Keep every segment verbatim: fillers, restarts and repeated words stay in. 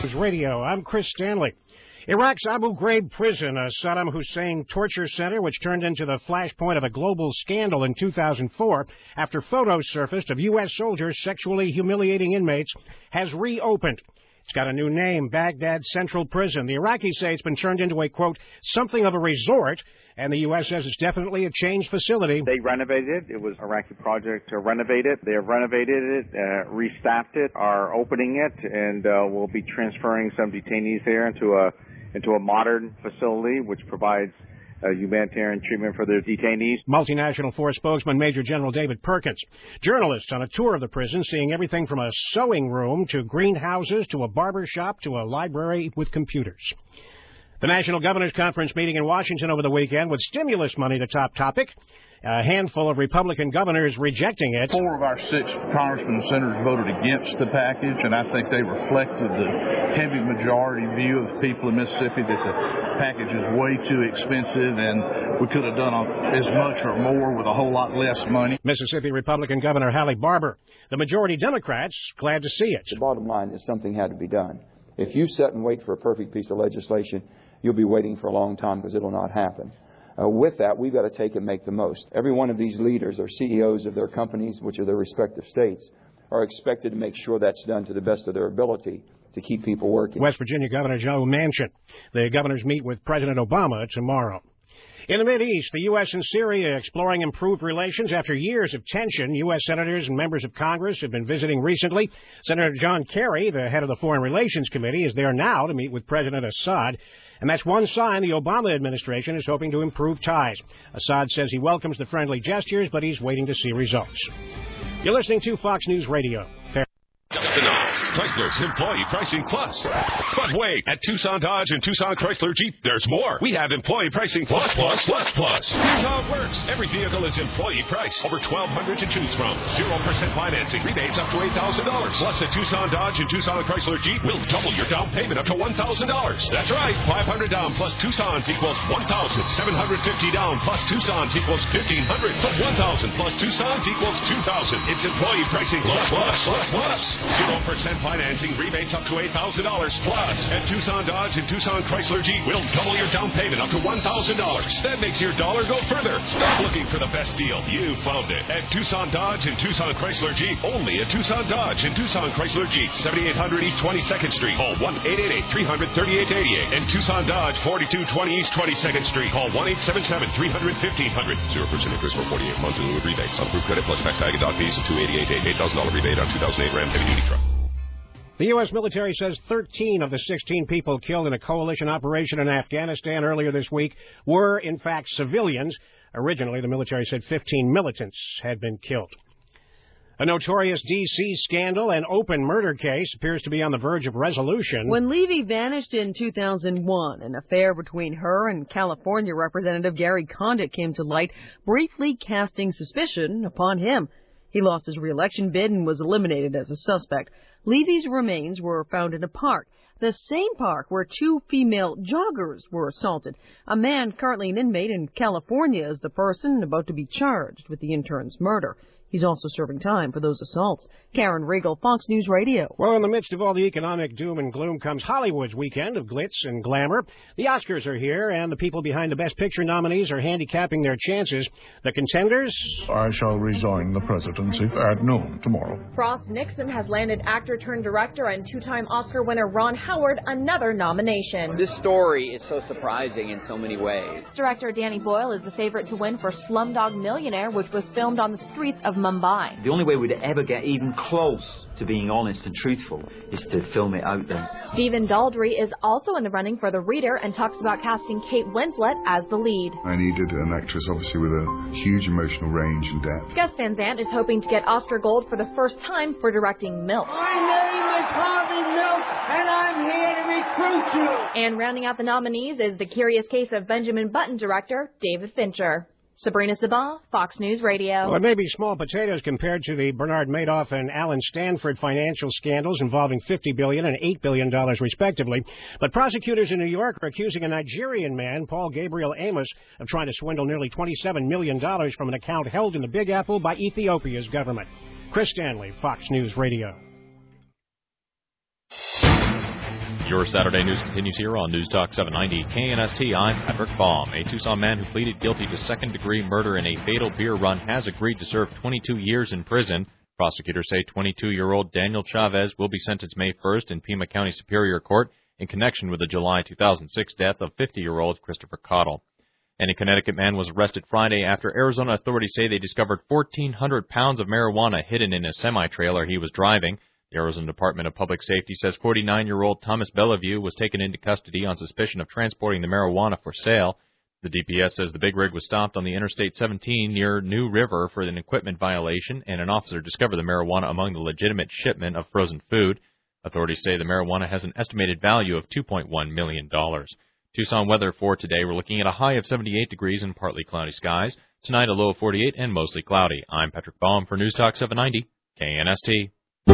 Radio. I'm Chris Stanley. Iraq's Abu Ghraib prison, a Saddam Hussein torture center which turned into the flashpoint of a global scandal in two thousand four after photos surfaced of U S soldiers sexually humiliating inmates, has reopened. It's got a new name, Baghdad Central Prison. The Iraqis say it's been turned into a, quote, something of a resort, and the U S says it's definitely a changed facility. They renovated it. It was an Iraqi project to renovate it. They have renovated it, uh, restaffed it, are opening it, and uh, we'll be transferring some detainees there into a into a modern facility which provides uh, humanitarian treatment for their detainees. Multinational Force spokesman Major General David Perkins. Journalists on a tour of the prison seeing everything from a sewing room to greenhouses to a barber shop to a library with computers. The National Governors Conference meeting in Washington over the weekend with stimulus money the top topic. A handful of Republican governors rejecting it. Four of our six congressmen and senators voted against the package, and I think they reflected the heavy majority view of the people in Mississippi that the package is way too expensive and we could have done as much or more with a whole lot less money. Mississippi Republican Governor Hallie Barbour. The majority Democrats glad to see it. The bottom line is something had to be done. If you sit and wait for a perfect piece of legislation, you'll be waiting for a long time because it'll not happen. Uh, with that, we've got to take and make the most. Every one of these leaders or C E Os of their companies, which are their respective states, are expected to make sure that's done to the best of their ability to keep people working. West Virginia Governor Joe Manchin. The governors meet with President Obama tomorrow. In the Mideast, the U S and Syria exploring improved relations after years of tension. U S senators and members of Congress have been visiting recently. Senator John Kerry, the head of the Foreign Relations Committee, is there now to meet with President Assad. And that's one sign the Obama administration is hoping to improve ties. Assad says he welcomes the friendly gestures, but he's waiting to see results. You're listening to Fox News Radio. Fair- Just announced Chrysler's Employee Pricing Plus. But wait, at Tucson Dodge and Tucson Chrysler Jeep, there's more. We have Employee Pricing Plus, Plus, Plus, Plus. Here's how it works. Every vehicle is employee price. Over twelve hundred to choose from. zero percent financing. Rebates up to eight thousand dollars. Plus, at Tucson Dodge and Tucson Chrysler Jeep, we'll double your down payment up to one thousand dollars. That's right. five hundred down plus Tucson's equals one thousand. seven hundred fifty down plus Tucson's equals fifteen hundred. But one thousand plus Tucson's equals two thousand. It's Employee Pricing Plus, Plus, Plus, Plus. zero percent financing, rebates up to eight thousand dollars. Plus, at Tucson Dodge and Tucson Chrysler Jeep, we'll double your down payment up to one thousand dollars. That makes your dollar go further. Stop looking for the best deal. You found it. At Tucson Dodge and Tucson Chrysler Jeep. Only at Tucson Dodge and Tucson Chrysler Jeep. seventy-eight hundred East twenty-second Street. Call one eight eight eight, three hundred, thirty-eight eighty-eight. And Tucson Dodge, forty-two twenty East twenty-second Street. Call one eight seven seven, three hundred, fifteen hundred. zero percent interest for forty-eight months in lieu of rebates. Approved credit plus tax tag and doc fees of two eighty-eight. eight thousand dollars rebate on two thousand eight Ram heavy duty truck. The U S military says thirteen of the sixteen people killed in a coalition operation in Afghanistan earlier this week were, in fact, civilians. Originally, the military said fifteen militants had been killed. A notorious D C scandal and open murder case appears to be on the verge of resolution. When Levy vanished in two thousand one, an affair between her and California Representative Gary Condit came to light, briefly casting suspicion upon him. He lost his re-election bid and was eliminated as a suspect. Levy's remains were found in a park, the same park where two female joggers were assaulted. A man, currently an inmate in California, is the person about to be charged with the intern's murder. He's also serving time for those assaults. Karen Riegel, Fox News Radio. Well, in the midst of all the economic doom and gloom comes Hollywood's weekend of glitz and glamour. The Oscars are here, and the people behind the Best Picture nominees are handicapping their chances. The contenders? I shall resign the presidency at noon tomorrow. Frost Nixon has landed actor-turned-director and two-time Oscar winner Ron Howard another nomination. This story is so surprising in so many ways. Director Danny Boyle is the favorite to win for Slumdog Millionaire, which was filmed on the streets of Mumbai. The only way we'd ever get even close to being honest and truthful is to film it out there. Stephen Daldry is also in the running for The Reader and talks about casting Kate Winslet as the lead. I needed an actress, obviously, with a huge emotional range and depth. Gus Van Sant is hoping to get Oscar Gold for the first time for directing Milk. My name is Harvey Milk, and I'm here to recruit you. And rounding out the nominees is The Curious Case of Benjamin Button director David Fincher. Sabrina Sabah, Fox News Radio. Well, it may be small potatoes compared to the Bernard Madoff and Alan Stanford financial scandals involving fifty billion dollars and eight billion dollars respectively. But prosecutors in New York are accusing a Nigerian man, Paul Gabriel Amos, of trying to swindle nearly twenty-seven million dollars from an account held in the Big Apple by Ethiopia's government. Chris Stanley, Fox News Radio. Your Saturday news continues here on News Talk seven ninety K N S T. I'm Patrick Baum. A Tucson man who pleaded guilty to second-degree murder in a fatal beer run has agreed to serve twenty-two years in prison. Prosecutors say twenty-two-year-old Daniel Chavez will be sentenced May first in Pima County Superior Court in connection with the July two thousand six death of fifty-year-old Christopher Cottle. And a Connecticut man was arrested Friday after Arizona authorities say they discovered fourteen hundred pounds of marijuana hidden in a semi-trailer he was driving. The Arizona Department of Public Safety says forty-nine-year-old Thomas Bellevue was taken into custody on suspicion of transporting the marijuana for sale. The D P S says the big rig was stopped on the Interstate seventeen near New River for an equipment violation, and an officer discovered the marijuana among the legitimate shipment of frozen food. Authorities say the marijuana has an estimated value of two point one million dollars. Tucson weather for today, we're looking at a high of seventy-eight degrees and partly cloudy skies. Tonight, a low of forty-eight and mostly cloudy. I'm Patrick Baum for News Talk seven ninety K N S T.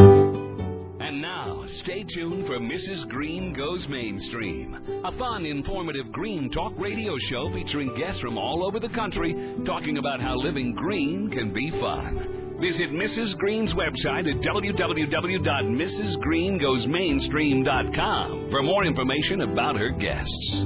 And now, stay tuned for Missus Green Goes Mainstream, a fun, informative green talk radio show featuring guests from all over the country talking about how living green can be fun. Visit Missus Green's website at w w w dot missus green goes mainstream dot com for more information about her guests.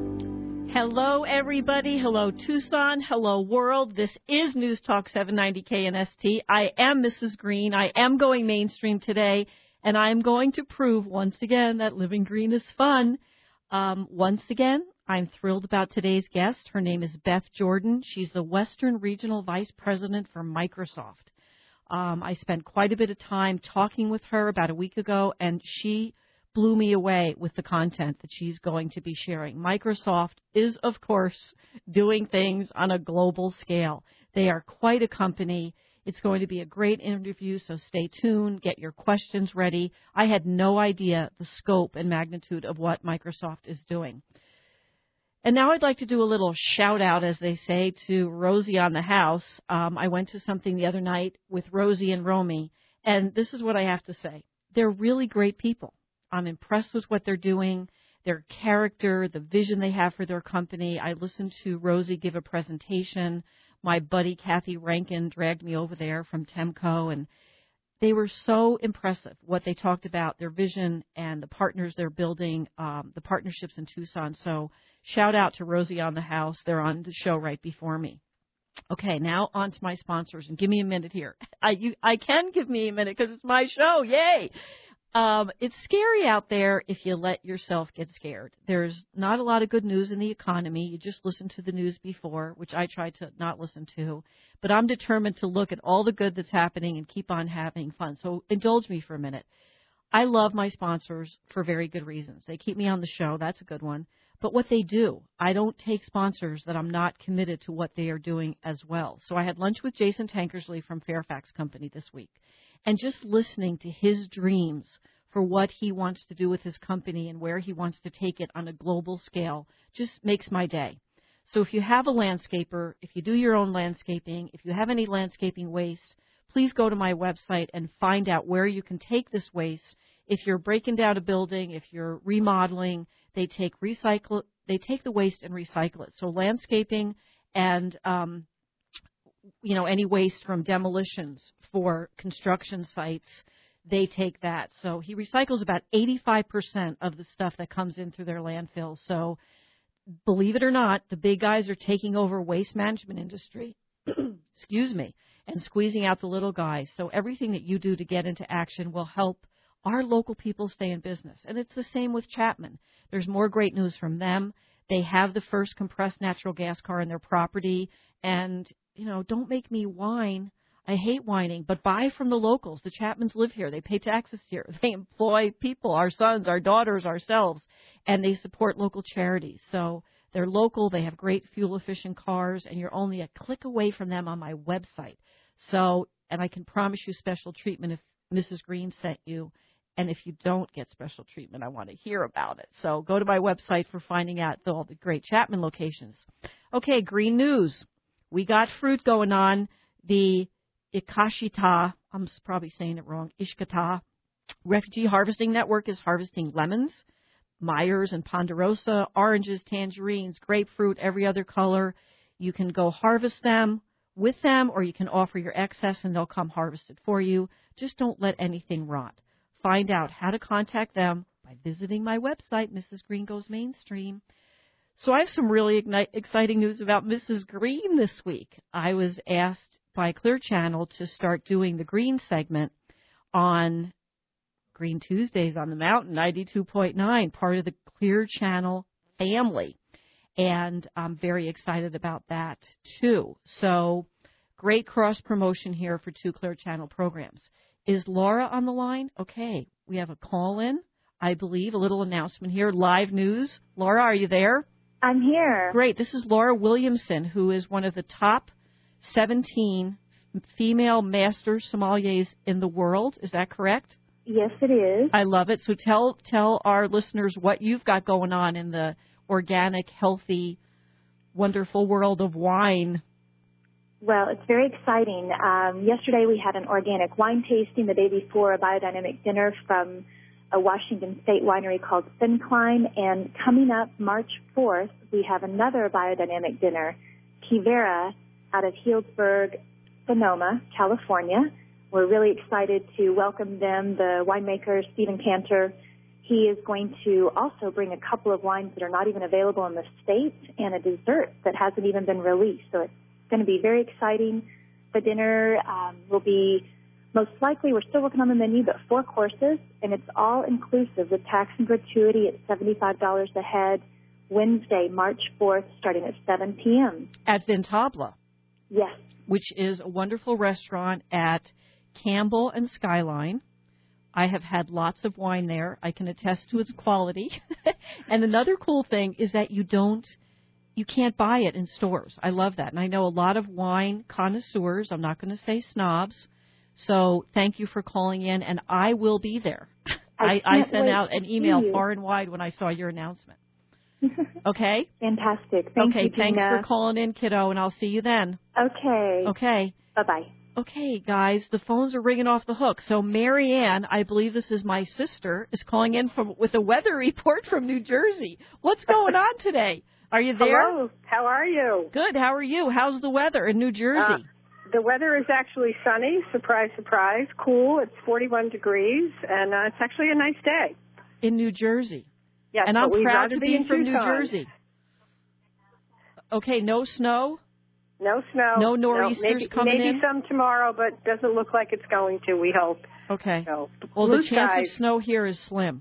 Hello, everybody. Hello, Tucson. Hello, world. This is News Talk seven ninety K N S T. I am Missus Green. I am going mainstream today. And I'm going to prove once again that living green is fun. Um, once again, I'm thrilled about today's guest. Her name is Beth Jordan. She's the Western Regional Vice President for Microsoft. Um, I spent quite a bit of time talking with her about a week ago, and she blew me away with the content that she's going to be sharing. Microsoft is, of course, doing things on a global scale. They are quite a company. It's going to be a great interview, so stay tuned. Get your questions ready. I had no idea the scope and magnitude of what Microsoft is doing. And now I'd like to do a little shout-out, as they say, to Rosie on the house. Um, I went to something the other night with Rosie and Romy, and this is what I have to say. They're really great people. I'm impressed with what they're doing, their character, the vision they have for their company. I listened to Rosie give a presentation. My buddy Kathy Rankin dragged me over there from Temco, and they were so impressive, what they talked about, their vision and the partners they're building, um, the partnerships in Tucson. So shout out to Rosie on the house. They're on the show right before me. Okay, now on to my sponsors, and give me a minute here. I, you, I can give me a minute because it's my show. Yay! Um, it's scary out there if you let yourself get scared. There's not a lot of good news in the economy. You just listened to the news before, which I try to not listen to. But I'm determined to look at all the good that's happening and keep on having fun. So indulge me for a minute. I love my sponsors for very good reasons. They keep me on the show. That's a good one. But what they do, I don't take sponsors that I'm not committed to what they are doing as well. So I had lunch with Jason Tankersley from Fairfax Company this week. And just listening to his dreams for what he wants to do with his company and where he wants to take it on a global scale just makes my day. So if you have a landscaper, if you do your own landscaping, if you have any landscaping waste, please go to my website and find out where you can take this waste. If you're breaking down a building, if you're remodeling, they take recycle, they take the waste and recycle it. So landscaping and um, you know, any waste from demolitions for construction sites, they take that. So he recycles about eighty-five percent of the stuff that comes in through their landfills. So believe it or not, the big guys are taking over waste management industry, excuse me, and squeezing out the little guys. So everything that you do to get into action will help our local people stay in business. And it's the same with Chapman. There's more great news from them. They have the first compressed natural gas car in their property. And, you know, don't make me whine. I hate whining, but buy from the locals. The Chapmans live here. They pay taxes here. They employ people, our sons, our daughters, ourselves, and they support local charities. So they're local. They have great fuel-efficient cars, and you're only a click away from them on my website. So, and I can promise you special treatment if Missus Green sent you. And if you don't get special treatment, I want to hear about it. So go to my website for finding out all the great Chapman locations. Okay, green news. We got fruit going on. The Ikashita, I'm probably saying it wrong, Ishkata Refugee Harvesting Network is harvesting lemons, Myers and Ponderosa, oranges, tangerines, grapefruit, every other color. You can go harvest them with them, or you can offer your excess and they'll come harvest it for you. Just don't let anything rot. Find out how to contact them. by visiting my website, Missus Green Goes Mainstream. So I have some really igni- exciting news about Missus Green this week. I was asked by Clear Channel to start doing the Green segment on Green Tuesdays on the Mountain, ninety-two point nine, part of the Clear Channel family. And I'm very excited about that, too. So great cross-promotion here for two Clear Channel programs. Is Laura on the line? Okay, we have a call-in, I believe, a little announcement here, live news. Laura, are you there? I'm here. Great. This is Laura Williamson, who is one of the top seventeen female master sommeliers in the world. Is that correct? Yes, it is. I love it. So tell tell our listeners what you've got going on in the organic, healthy, wonderful world of wine. Well, it's very exciting. Um, yesterday we had an organic wine tasting. The day before, a biodynamic dinner from a Washington State winery called Fincline. And coming up March fourth, we have another biodynamic dinner, Kivera, out of Healdsburg, Sonoma, California. We're really excited to welcome them, the winemaker, Stephen Cantor. He is going to also bring a couple of wines that are not even available in the States and a dessert that hasn't even been released. So it's going to be very exciting. The dinner um, will be most likely, we're still working on the menu, but four courses, and it's all inclusive with tax and gratuity at seventy-five dollars a head, Wednesday, March fourth, starting at seven p.m. At Vintable. Yes. Which is a wonderful restaurant at Campbell and Skyline. I have had lots of wine there. I can attest to its quality. And another cool thing is that you don't, you can't buy it in stores. I love that. And I know a lot of wine connoisseurs. I'm not going to say snobs. So thank you for calling in, and I will be there. I, I, I sent out an email far and wide when I saw your announcement. Okay? Fantastic. Thank okay, you, thanks Gina. for calling in, kiddo, and I'll see you then. Okay. Okay. Bye-bye. Okay, guys, the phones are ringing off the hook. So Marianne, I believe this is my sister, is calling in from with a weather report from New Jersey. What's going on today? Are you there? Hello. How are you? Good. How are you? How's the weather in New Jersey? Uh, the weather is actually sunny. Surprise, surprise. Cool. It's forty-one degrees, and uh, it's actually a nice day. In New Jersey. Yes, and I'm but proud to be, be in from Tucson. New Jersey. Okay, no snow? No snow. No nor'easters no, maybe, coming maybe in? Maybe some tomorrow, but doesn't look like it's going to, we hope. Okay. So, well, blue the chance skies. of snow here is slim.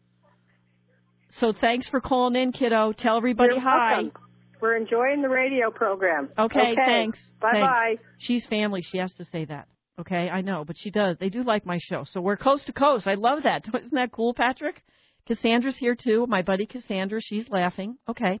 So thanks for calling in, kiddo. Tell everybody You're hi. welcome. We're enjoying the radio program. Okay, okay. thanks. Bye-bye. Thanks. She's family. She has to say that. Okay, I know, but she does. They do like my show. So we're coast to coast. I love that. Isn't that cool, Patrick? Cassandra's here, too. My buddy Cassandra. She's laughing. Okay.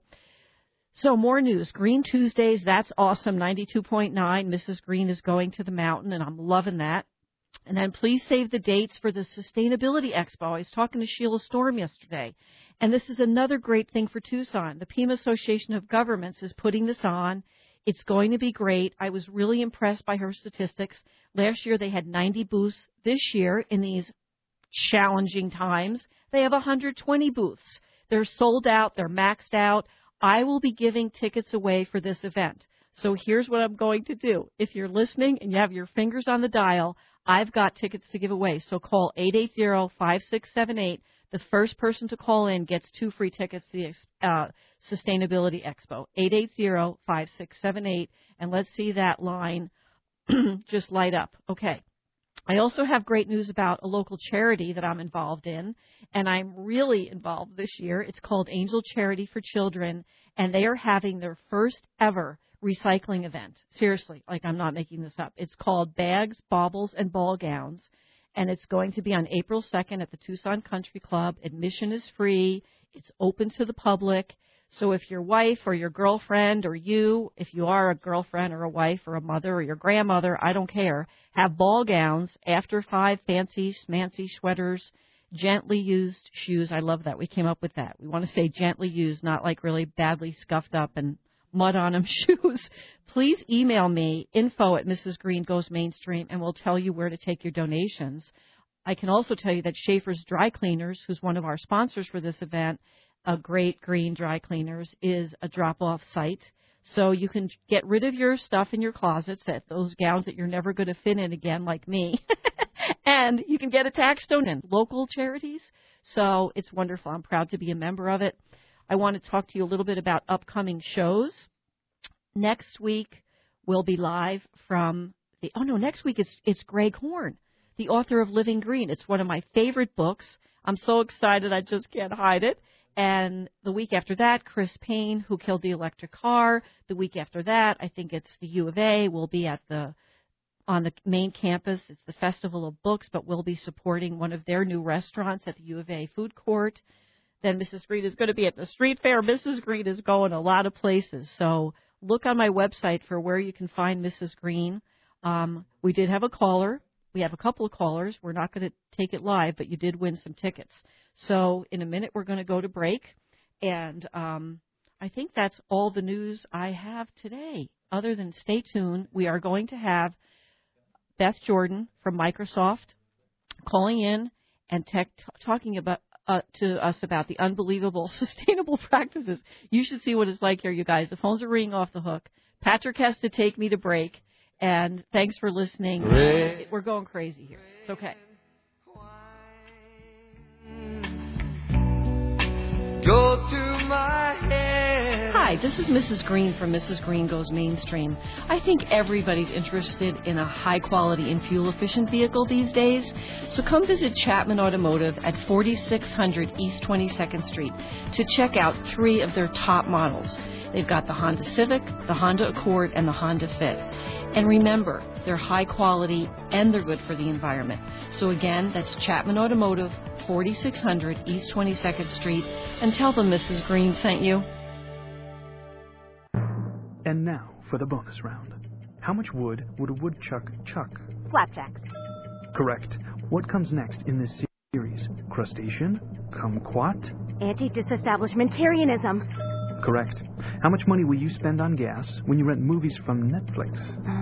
So more news. Green Tuesdays, that's awesome. ninety-two point nine. Missus Green is going to the mountain, and I'm loving that. And then please save the dates for the Sustainability Expo. I was talking to Sheila Storm yesterday. And this is another great thing for Tucson. The Pima Association of Governments is putting this on. It's going to be great. I was really impressed by her statistics. Last year they had ninety booths. This year, in these challenging times, they have one hundred twenty booths. They're sold out. They're maxed out. I will be giving tickets away for this event. So here's what I'm going to do. If you're listening and you have your fingers on the dial, I've got tickets to give away. So call eight eight zero, five six seven eight. The first person to call in gets two free tickets to the uh, Sustainability Expo. eight eight zero, five six seven eight. And let's see that line just light up. Okay. I also have great news about a local charity that I'm involved in, and I'm really involved this year. It's called Angel Charity for Children, and they are having their first ever recycling event. Seriously, like I'm not making this up. It's called Bags, Baubles, and Ball Gowns, and it's going to be on April second at the Tucson Country Club. Admission is free. It's open to the public. So if your wife or your girlfriend or you, if you are a girlfriend or a wife or a mother or your grandmother, I don't care, have ball gowns, after five fancy, smancy sweaters, gently used shoes. I love that. We came up with that. We want to say gently used, not like really badly scuffed up and mud on them shoes. Please email me, info at Missus Green Goes Mainstream, and we'll tell you where to take your donations. I can also tell you that Schaefer's Dry Cleaners, who's one of our sponsors for this event, a great green dry cleaners, is a drop-off site. So you can get rid of your stuff in your closets, that those gowns that you're never going to fit in again like me, and you can get a tax donation. Local charities. So it's wonderful. I'm proud to be a member of it. I want to talk to you a little bit about upcoming shows. Next week, we'll be live from the, oh no, next week it's, it's Greg Horn, the author of Living Green. It's one of my favorite books. I'm so excited I just can't hide it. And the week after that, Chris Payne, Who Killed the Electric Car. The week after that, I think it's the U of A. We'll be at the on the main campus. It's the Festival of Books, but we'll be supporting one of their new restaurants at the U of A food court. Then Missus Green is going to be at the street fair. Missus Green is going a lot of places. So look on my website for where you can find Missus Green. Um, we did have a caller. We have a couple of callers. We're not going to take it live, but you did win some tickets. So in a minute, we're going to go to break. And um, I think that's all the news I have today. Other than stay tuned, we are going to have Beth Jordan from Microsoft calling in and tech, t- talking about uh, to us about the unbelievable sustainable practices. You should see what it's like here, you guys. The phones are ringing off the hook. Patrick has to take me to break. And thanks for listening. Red. We're going crazy here. It's okay. Go to my head. Hi, this is Missus Green from Missus Green Goes Mainstream. I think everybody's interested in a high-quality and fuel-efficient vehicle these days. So come visit Chapman Automotive at forty-six hundred East twenty-second Street to check out three of their top models. They've got the Honda Civic, the Honda Accord, and the Honda Fit. And remember, they're high quality and they're good for the environment. So again, that's Chapman Automotive, forty-six hundred East twenty-second Street. And tell them Missus Green sent you. And now for the bonus round. How much wood would a woodchuck chuck? Flapjacks. Correct. What comes next in this series? Crustacean? Kumquat? Anti-disestablishmentarianism. Correct. How much money will you spend on gas when you rent movies from Netflix?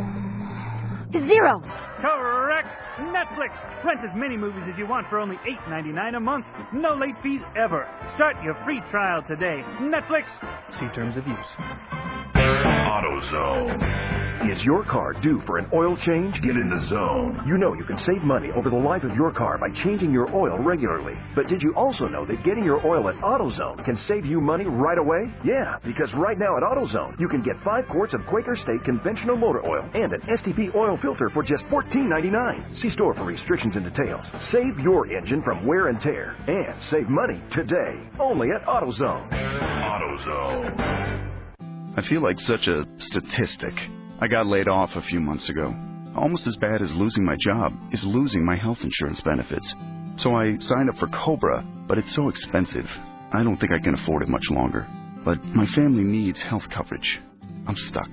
Zero. Correct. Netflix. Rent as many movies as you want for only eight ninety-nine a month. No late fees ever. Start your free trial today. Netflix. See terms of use. AutoZone. Is your car due for an oil change? Get in the zone. You know you can save money over the life of your car by changing your oil regularly. But did you also know that getting your oil at AutoZone can save you money right away? Yeah, because right now at AutoZone, you can get five quarts of Quaker State conventional motor oil and an S T P oil filter for just fourteen ninety-nine. See store for restrictions and details. Save your engine from wear and tear and save money today. Only at AutoZone. AutoZone. I feel like such a statistic. I got laid off a few months ago. Almost as bad as losing my job is losing my health insurance benefits. So I signed up for Cobra, but it's so expensive. I don't think I can afford it much longer. But my family needs health coverage. I'm stuck.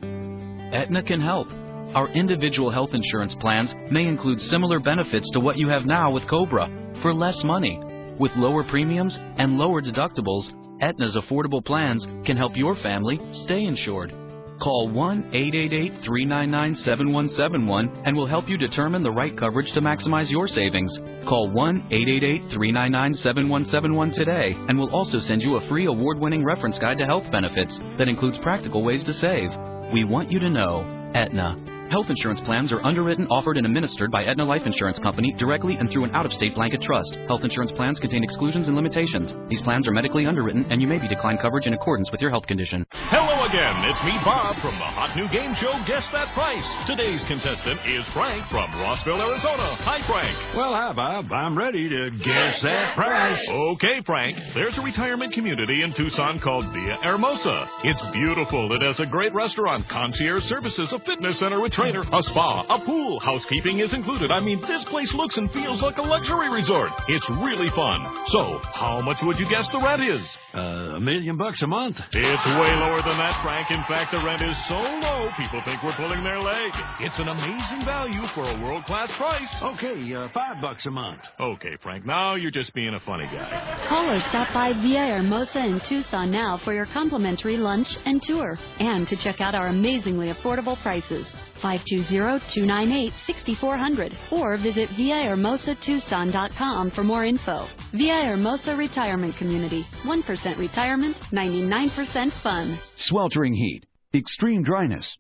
Aetna can help. Our individual health insurance plans may include similar benefits to what you have now with Cobra for less money. With lower premiums and lower deductibles, Aetna's affordable plans can help your family stay insured. Call one eight eight eight, three nine nine, seven one seven one and we'll help you determine the right coverage to maximize your savings. Call one eight eight eight, three nine nine, seven one seven one today and we'll also send you a free award-winning reference guide to health benefits that includes practical ways to save. We want you to know Aetna. Health insurance plans are underwritten, offered, and administered by Aetna Life Insurance Company directly and through an out-of-state blanket trust. Health insurance plans contain exclusions and limitations. These plans are medically underwritten, and you may be declined coverage in accordance with your health condition. Hello again. It's me, Bob, from the hot new game show, Guess That Price. Today's contestant is Frank from Rossville, Arizona. Hi, Frank. Well, hi, Bob. I'm ready to guess that price. Okay, Frank. There's a retirement community in Tucson called Villa Hermosa. It's beautiful. It has a great restaurant, concierge services, a fitness center with trainer, a spa, a pool. Housekeeping is included. I mean, this place looks and feels like a luxury resort. It's really fun. So, how much would you guess the rent is? Uh, a million bucks a month. It's way lower than that, Frank. In fact, the rent is so low, people think we're pulling their leg. It's an amazing value for a world-class price. Okay, uh, five bucks a month. Okay, Frank, now you're just being a funny guy. Call or stop by Villa Hermosa in Tucson now for your complimentary lunch and tour, and to check out our amazingly affordable prices. five two zero, two nine eight, six four zero zero or visit via hermosa tucson dot com for more info. Villa Hermosa Retirement Community. one percent retirement, ninety-nine percent fun. Sweltering heat, extreme dryness,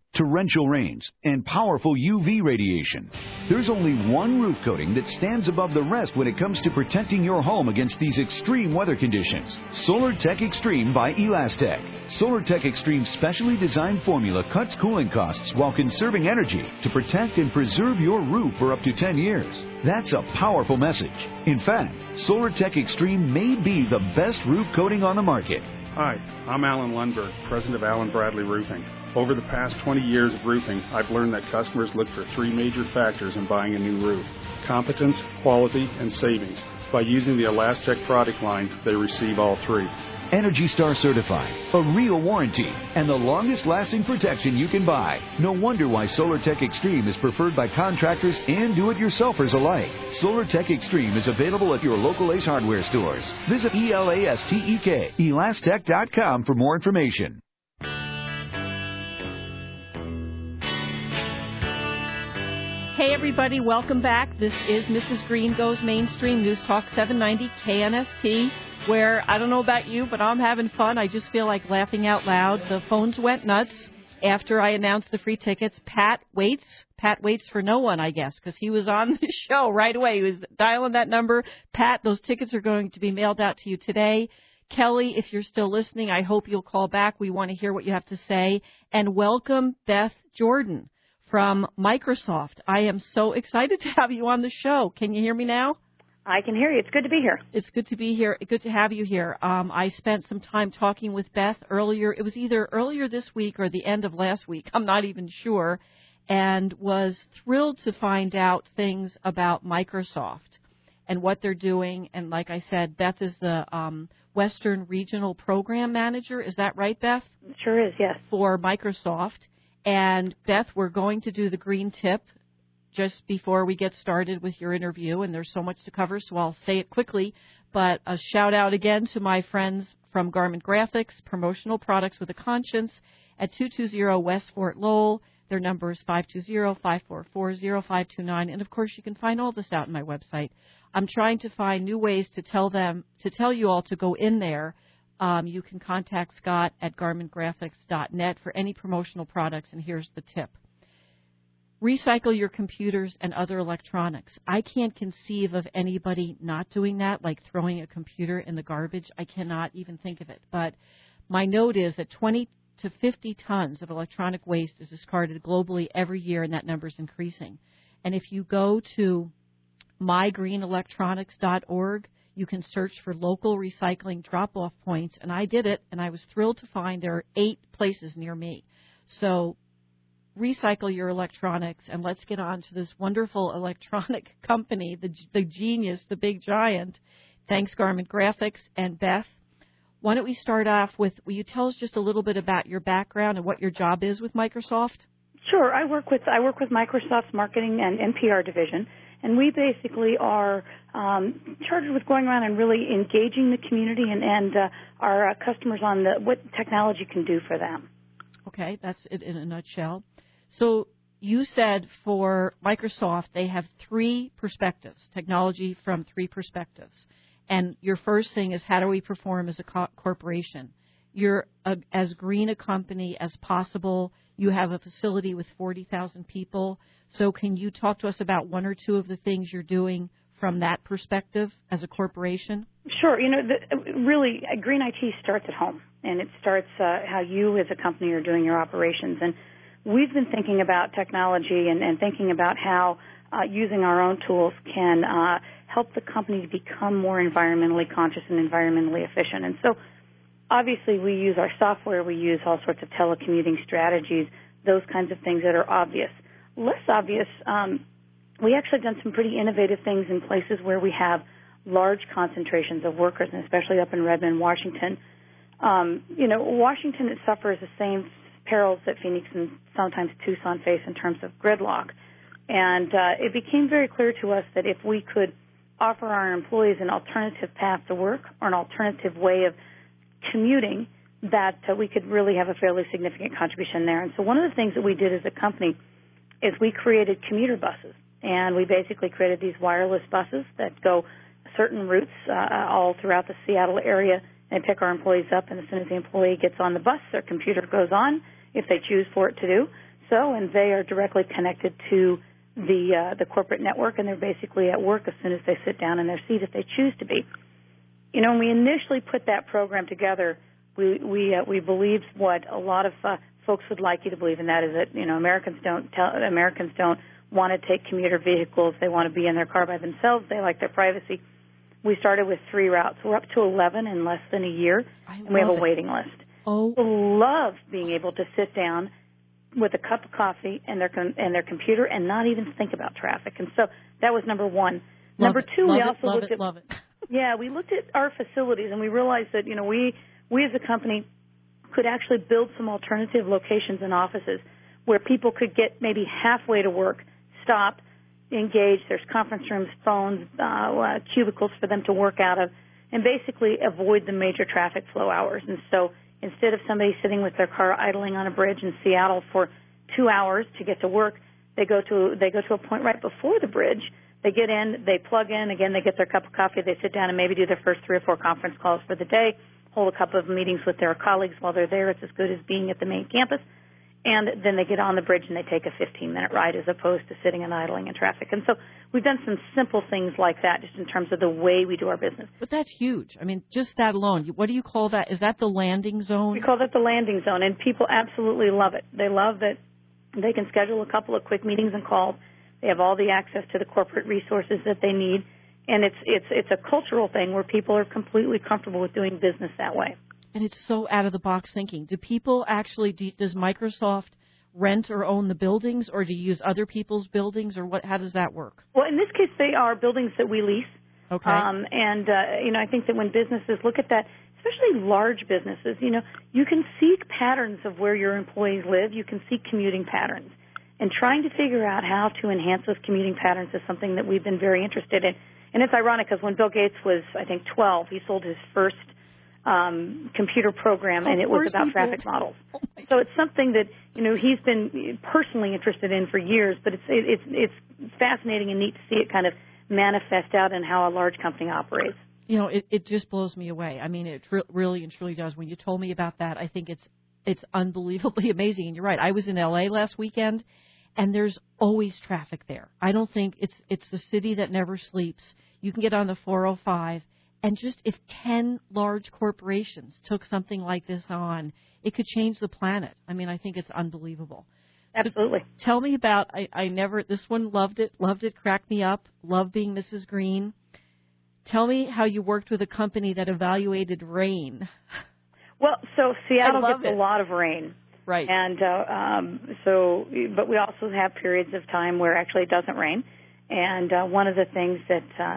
torrential rains, and powerful U V radiation. There's only one roof coating that stands above the rest when it comes to protecting your home against these extreme weather conditions. SolarTech Extreme by Elastec. SolarTech Extreme's specially designed formula cuts cooling costs while conserving energy to protect and preserve your roof for up to ten years. That's a powerful message. In fact, SolarTech Extreme may be the best roof coating on the market. Hi, I'm Alan Lundberg, president of Allen Bradley Roofing. Over the past twenty years of roofing, I've learned that customers look for three major factors in buying a new roof: competence, quality, and savings. By using the Elastec product line, they receive all three. Energy Star certified, a real warranty, and the longest lasting protection you can buy. No wonder why SolarTech Extreme is preferred by contractors and do-it-yourselfers alike. SolarTech Extreme is available at your local Ace Hardware stores. Visit E L A S T E K, elastec dot com for more information. Hey everybody, welcome back. This is Missus Green Goes Mainstream, News Talk seven ninety K N S T, where, I don't know about you, but I'm having fun. I just feel like laughing out loud. The phones went nuts after I announced the free tickets. Pat waits. Pat waits for no one, I guess, because he was on the show right away. He was dialing that number. Pat, those tickets are going to be mailed out to you today. Kelly, if you're still listening, I hope you'll call back. We want to hear what you have to say. And welcome Beth Jordan from Microsoft. I am so excited to have you on the show. Can you hear me now? I can hear you. It's good to be here. It's good to be here. Good to have you here. Um, I spent some time talking with Beth earlier. It was either earlier this week or the end of last week. I'm not even sure. And was thrilled to find out things about Microsoft and what they're doing. And like I said, Beth is the um, Western Regional Program Manager. Is that right, Beth? It sure is, yes. For Microsoft. And, Beth, we're going to do the green tip just before we get started with your interview, and there's so much to cover, so I'll say it quickly. But a shout-out again to my friends from Garment Graphics, promotional products with a conscience, at two two zero West Fort Lowell. Their number is five two zero, five four four, zero five two nine. And, of course, you can find all this out on my website. I'm trying to find new ways to tell them, to tell you all to go in there. Um, you can contact Scott at garment graphics dot net for any promotional products, and here's the tip. Recycle your computers and other electronics. I can't conceive of anybody not doing that, like throwing a computer in the garbage. I cannot even think of it. But my note is that twenty to fifty tons of electronic waste is discarded globally every year, and that number is increasing. And if you go to my green electronics dot org, you can search for local recycling drop-off points, and I did it, and I was thrilled to find there are eight places near me. So recycle your electronics, and let's get on to this wonderful electronic company, the, the genius, the big giant. Thanks, Garment Graphics. And Beth, why don't we start off with, will you tell us just a little bit about your background and what your job is with Microsoft? Sure. I work with I work with Microsoft's marketing and N P R division, and we basically are um, charged with going around and really engaging the community and, and uh, our uh, customers on the, what technology can do for them. Okay, that's it in a nutshell. So you said for Microsoft they have three perspectives, technology from three perspectives. And your first thing is, how do we perform as a co- corporation? You're a, as green a company as possible. You have a facility with forty thousand people. So can you talk to us about one or two of the things you're doing from that perspective as a corporation? Sure. You know, the, really, green I T starts at home, and it starts uh, how you as a company are doing your operations. And we've been thinking about technology and, and thinking about how uh, using our own tools can uh, help the company to become more environmentally conscious and environmentally efficient. And so obviously we use our software, we use all sorts of telecommuting strategies, those kinds of things that are obvious. Less obvious, um, we actually done some pretty innovative things in places where we have large concentrations of workers, and especially up in Redmond, Washington. Um, you know, Washington, it suffers the same perils that Phoenix and sometimes Tucson face in terms of gridlock. And uh, it became very clear to us that if we could offer our employees an alternative path to work or an alternative way of commuting, that uh, we could really have a fairly significant contribution there. And so one of the things that we did as a company is we created commuter buses. And we basically created these wireless buses that go certain routes uh, all throughout the Seattle area and pick our employees up. And as soon as the employee gets on the bus, their computer goes on if they choose for it to do. so, and they are directly connected to the uh, the corporate network, and they're basically at work as soon as they sit down in their seat if they choose to be. You know, when we initially put that program together, we we uh, we believed what a lot of uh, folks would like you to believe, and that is that you know Americans don't tell, Americans don't want to take commuter vehicles. They want to be in their car by themselves. They like their privacy. We started with three routes. We're up to eleven in less than a year, I and we have a it. waiting list. Oh, People love being able to sit down with a cup of coffee and their com- and their computer and not even think about traffic. And so that was number one. Love number it. two, love we it, also love looked it, at love it. yeah, we looked at our facilities and we realized that you know we we as a company could actually build some alternative locations and offices where people could get maybe halfway to work, stop, engage. There's conference rooms, phones, uh, uh, cubicles for them to work out of, and basically avoid the major traffic flow hours. And so instead of somebody sitting with their car idling on a bridge in Seattle for two hours to get to work, they go to they go to a point right before the bridge. They get in, they plug in, again, they get their cup of coffee, they sit down and maybe do their first three or four conference calls for the day, hold a couple of meetings with their colleagues while they're there. It's as good as being at the main campus. And then they get on the bridge and they take a fifteen-minute ride as opposed to sitting and idling in traffic. And so we've done some simple things like that just in terms of the way we do our business. But that's huge. I mean, just that alone. What do you call that? Is that the landing zone? We call that the landing zone, and people absolutely love it. They love that they can schedule a couple of quick meetings and calls. They have all the access to the corporate resources that they need, and it's it's it's a cultural thing where people are completely comfortable with doing business that way. And it's so out-of-the-box thinking. Do people actually, do, does Microsoft rent or own the buildings, or do you use other people's buildings, or what? How does that work? Well, in this case, they are buildings that we lease. Okay. Um, and, uh, you know, I think that when businesses look at that, especially large businesses, you know, you can seek patterns of where your employees live. You can seek commuting patterns. And trying to figure out how to enhance those commuting patterns is something that we've been very interested in. And it's ironic because when Bill Gates was, I think, twelve, he sold his first um, computer program, and it was about traffic models. So it's something that, you know, he's been personally interested in for years, but it's it's it's fascinating and neat to see it kind of manifest out in how a large company operates. You know, it, it just blows me away. I mean, it tr- really and truly does. When you told me about that, I think it's it's unbelievably amazing. And you're right. I was in L A last weekend, and there's always traffic there. I don't think it's it's the city that never sleeps. You can get on the four oh five, and just if ten large corporations took something like this on, it could change the planet. I mean, I think it's unbelievable. Absolutely. So tell me about, I, I never, this one loved it, loved it, cracked me up, loved being Missus Green. Tell me how you worked with a company that evaluated rain. Well, so Seattle gets it. a lot of rain. Right. And uh, um, so, but we also have periods of time where actually it doesn't rain. And uh, one of the things that uh,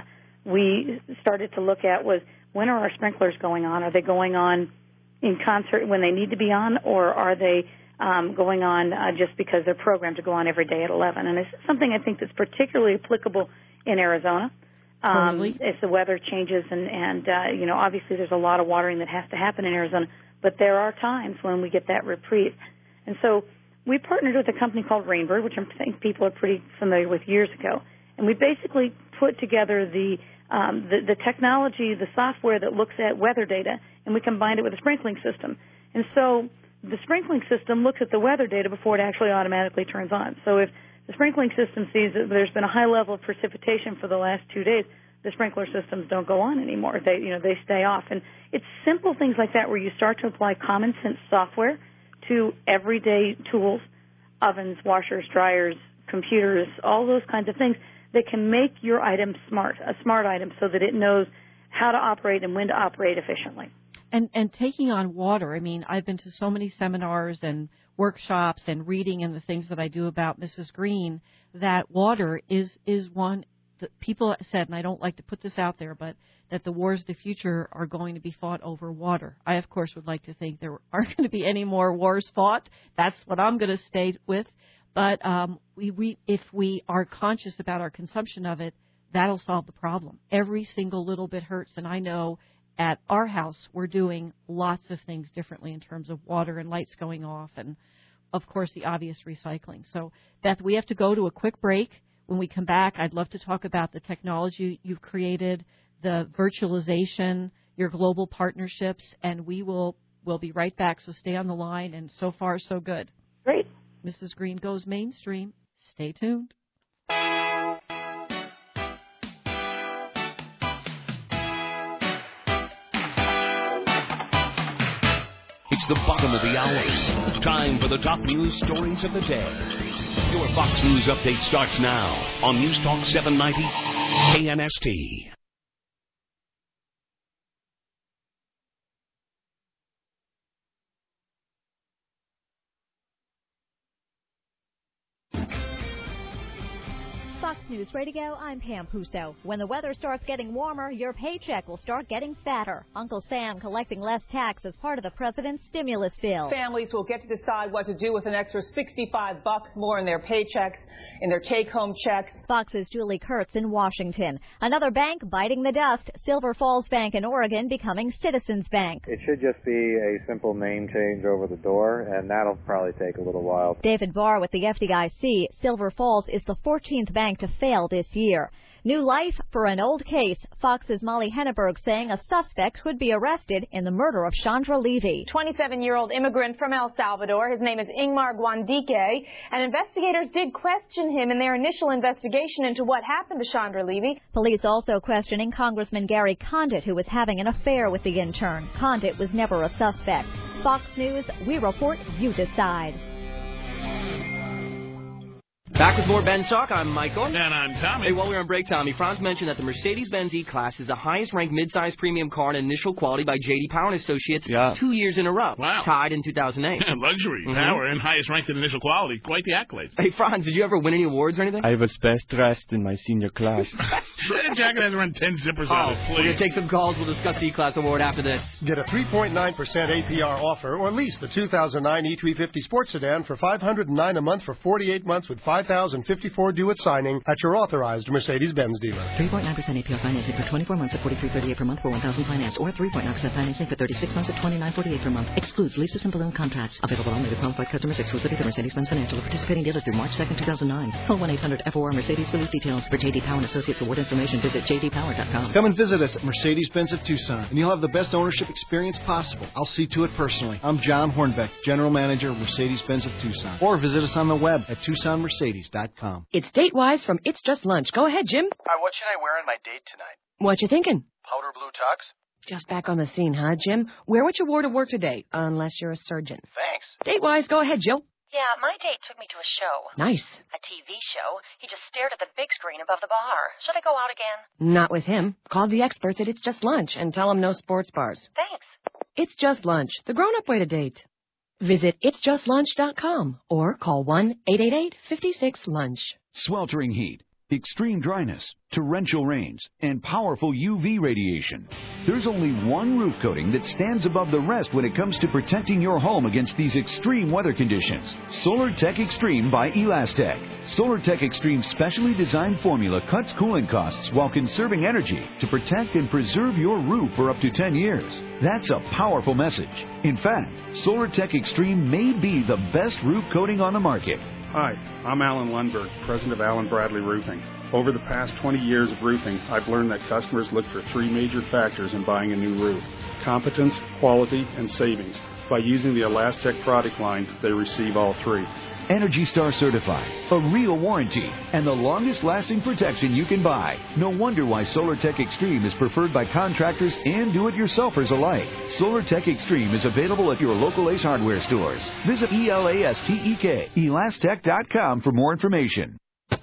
we started to look at was, when are our sprinklers going on? Are they going on in concert when they need to be on, or are they um, going on uh, just because they're programmed to go on every day at eleven? And it's something I think that's particularly applicable in Arizona. Um, totally. If the weather changes, and, and uh, you know, obviously there's a lot of watering that has to happen in Arizona, but there are times when we get that reprieve. And so we partnered with a company called Rainbird, which I think people are pretty familiar with years ago. And we basically put together the, um, the, the technology, the software that looks at weather data, and we combined it with a sprinkling system. And so the sprinkling system looks at the weather data before it actually automatically turns on. So if the sprinkling system sees that there's been a high level of precipitation for the last two days, the sprinkler systems don't go on anymore. They, you know, they stay off. And it's simple things like that where you start to apply common sense software to everyday tools, ovens, washers, dryers, computers, all those kinds of things that can make your item smart, a smart item, so that it knows how to operate and when to operate efficiently. And and taking on water, I mean, I've been to so many seminars and workshops and reading and the things that I do about Missus Green, that water is, is one that people said, and I don't like to put this out there, but that the wars of the future are going to be fought over water. I, of course, would like to think there aren't going to be any more wars fought. That's what I'm going to stay with. But um, we, we, if we are conscious about our consumption of it, that'll solve the problem. Every single little bit hurts, and I know at our house we're doing lots of things differently in terms of water and lights going off and, of course, the obvious recycling. So, Beth, we have to go to a quick break. When we come back, I'd love to talk about the technology you've created, the virtualization, your global partnerships, and we will we'll be right back. So stay on the line, and so far, so good. Great. Missus Green Goes Mainstream. Stay tuned. It's the bottom of the hour. Time for the top news stories of the day. Your Fox News update starts now on News Talk seven ninety K N S T. Fox News Radio, I'm Pam Puso. When the weather starts getting warmer, your paycheck will start getting fatter. Uncle Sam collecting less tax as part of the president's stimulus bill. Families will get to decide what to do with an extra sixty-five bucks more in their paychecks, in their take-home checks. Fox's Julie Kurtz in Washington. Another bank biting the dust. Silver Falls Bank in Oregon becoming Citizens Bank. It should just be a simple name change over the door, and that'll probably take a little while. David Barr with the F D I C. Silver Falls is the fourteenth bank to fail this year. New life for an old case. Fox's Molly Henneberg saying a suspect could be arrested in the murder of Chandra Levy. twenty-seven-year-old immigrant from El Salvador. His name is Ingmar Guandique, and investigators did question him in their initial investigation into what happened to Chandra Levy. Police also questioning Congressman Gary Condit, who was having an affair with the intern. Condit was never a suspect. Fox News, we report, you decide. Back with more Ben's Talk. I'm Michael. And I'm Tommy. Hey, while we were on break, Tommy, Franz mentioned that the Mercedes-Benz E-Class is the highest-ranked mid-size premium car in initial quality by J D Power and Associates yeah. two years in a row. Wow. Tied in two thousand eight. Luxury, mm-hmm. power, and highest-ranked in initial quality. Quite the accolade. Hey, Franz, did you ever win any awards or anything? I was best dressed in my senior class. That jacket has around ten zippers oh, on it, please. We're going to take some calls. We'll discuss the E-Class award after this. Get a three point nine percent A P R offer or lease the two thousand nine E three fifty Sports Sedan for five hundred nine dollars a month for forty-eight months with five thousand fifty-four due at signing at your authorized Mercedes-Benz dealer. three point nine percent A P R financing for twenty-four months at forty-three thirty-eight per month for one thousand finance, or three point nine percent financing for thirty-six months at twenty-nine forty-eight per month. Excludes leases and balloon contracts. Available only to qualified customers exclusively through Mercedes-Benz Financial or participating dealers through March second, two thousand nine. Call one eight hundred F O R Mercedes for lease details. For J D Power and Associates award information, visit j d power dot com. Come and visit us at Mercedes-Benz of Tucson, and you'll have the best ownership experience possible. I'll see to it personally. I'm John Hornbeck, General Manager of Mercedes-Benz of Tucson. Or visit us on the web at tucson mercedes dot com. It's Date-Wise from It's Just Lunch. Go ahead, Jim. Hi, what should I wear on my date tonight? What you thinking? Powder blue tux? Just back on the scene, huh, Jim? Wear what you wore to work today, unless you're a surgeon. Thanks. Date-Wise, go ahead, Jill. Yeah, my date took me to a show. Nice. A T V show. He just stared at the big screen above the bar. Should I go out again? Not with him. Call the experts at It's Just Lunch and tell them no sports bars. Thanks. It's Just Lunch, the grown-up way to date. Visit its just lunch dot com or call one eight eight eight, five six, lunch. Sweltering heat, extreme dryness, torrential rains, and powerful U V radiation. There's only one roof coating that stands above the rest when it comes to protecting your home against these extreme weather conditions. SolarTech Extreme by Elastec. SolarTech Extreme's specially designed formula cuts cooling costs while conserving energy to protect and preserve your roof for up to ten years. That's a powerful message. In fact, SolarTech Extreme may be the best roof coating on the market. Hi, I'm Alan Lundberg, president of Allen Bradley Roofing. Over the past twenty years of roofing, I've learned that customers look for three major factors in buying a new roof: competence, quality, and savings. By using the Elastec product line, they receive all three. Energy Star certified, a real warranty, and the longest lasting protection you can buy. No wonder why SolarTech Extreme is preferred by contractors and do-it-yourselfers alike. SolarTech Extreme is available at your local Ace Hardware stores. Visit E L A S T E K, elastec dot com for more information.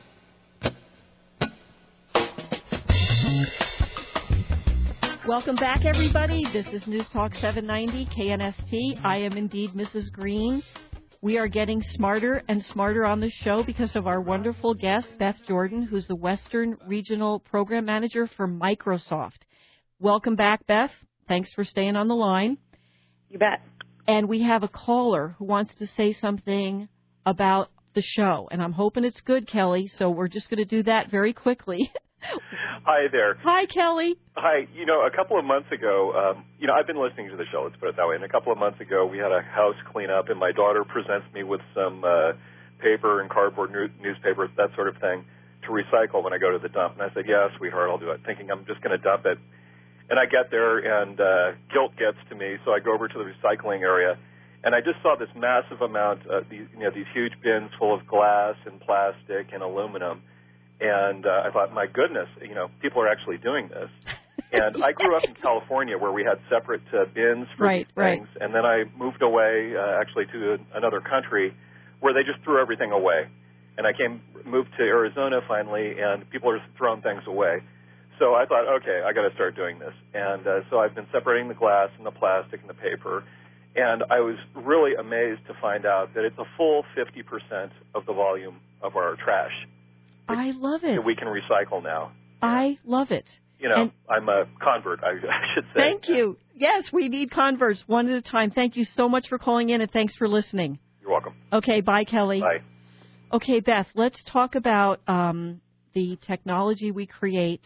Welcome back, everybody. This is News Talk seven ninety K N S T. I am indeed Missus Green. We are getting smarter and smarter on the show because of our wonderful guest, Beth Jordan, who's the Western Regional Program Manager for Microsoft. Welcome back, Beth. Thanks for staying on the line. You bet. And we have a caller who wants to say something about the show. And I'm hoping it's good, Kelly, so we're just going to do that very quickly. Hi there. Hi, Kelly. Hi. You know, a couple of months ago, um, you know, I've been listening to the show, let's put it that way. And a couple of months ago, we had a house cleanup, and my daughter presents me with some uh, paper and cardboard new- newspapers, that sort of thing, to recycle when I go to the dump. And I said, yeah, sweetheart, I'll do it, thinking I'm just going to dump it. And I get there, and uh, guilt gets to me, so I go over to the recycling area, And I just saw this massive amount of these, you know, these huge bins full of glass and plastic and aluminum. And uh, I thought, my goodness, you know, people are actually doing this. And I grew up in California where we had separate uh, bins for right, these things. Right. And then I moved away, uh, actually, to a, another country where they just threw everything away. And I came, moved to Arizona finally, and people are just throwing things away. So I thought, okay, I got to start doing this. And uh, so I've been separating the glass and the plastic and the paper. And I was really amazed to find out that it's a full fifty percent of the volume of our trash. I love it. That we can recycle now. I love it. You know, and I'm a convert, I, I should say. Thank you. Yes, we need converts one at a time. Thank you so much for calling in, and thanks for listening. You're welcome. Okay, bye, Kelly. Bye. Okay, Beth, let's talk about um, the technology we create.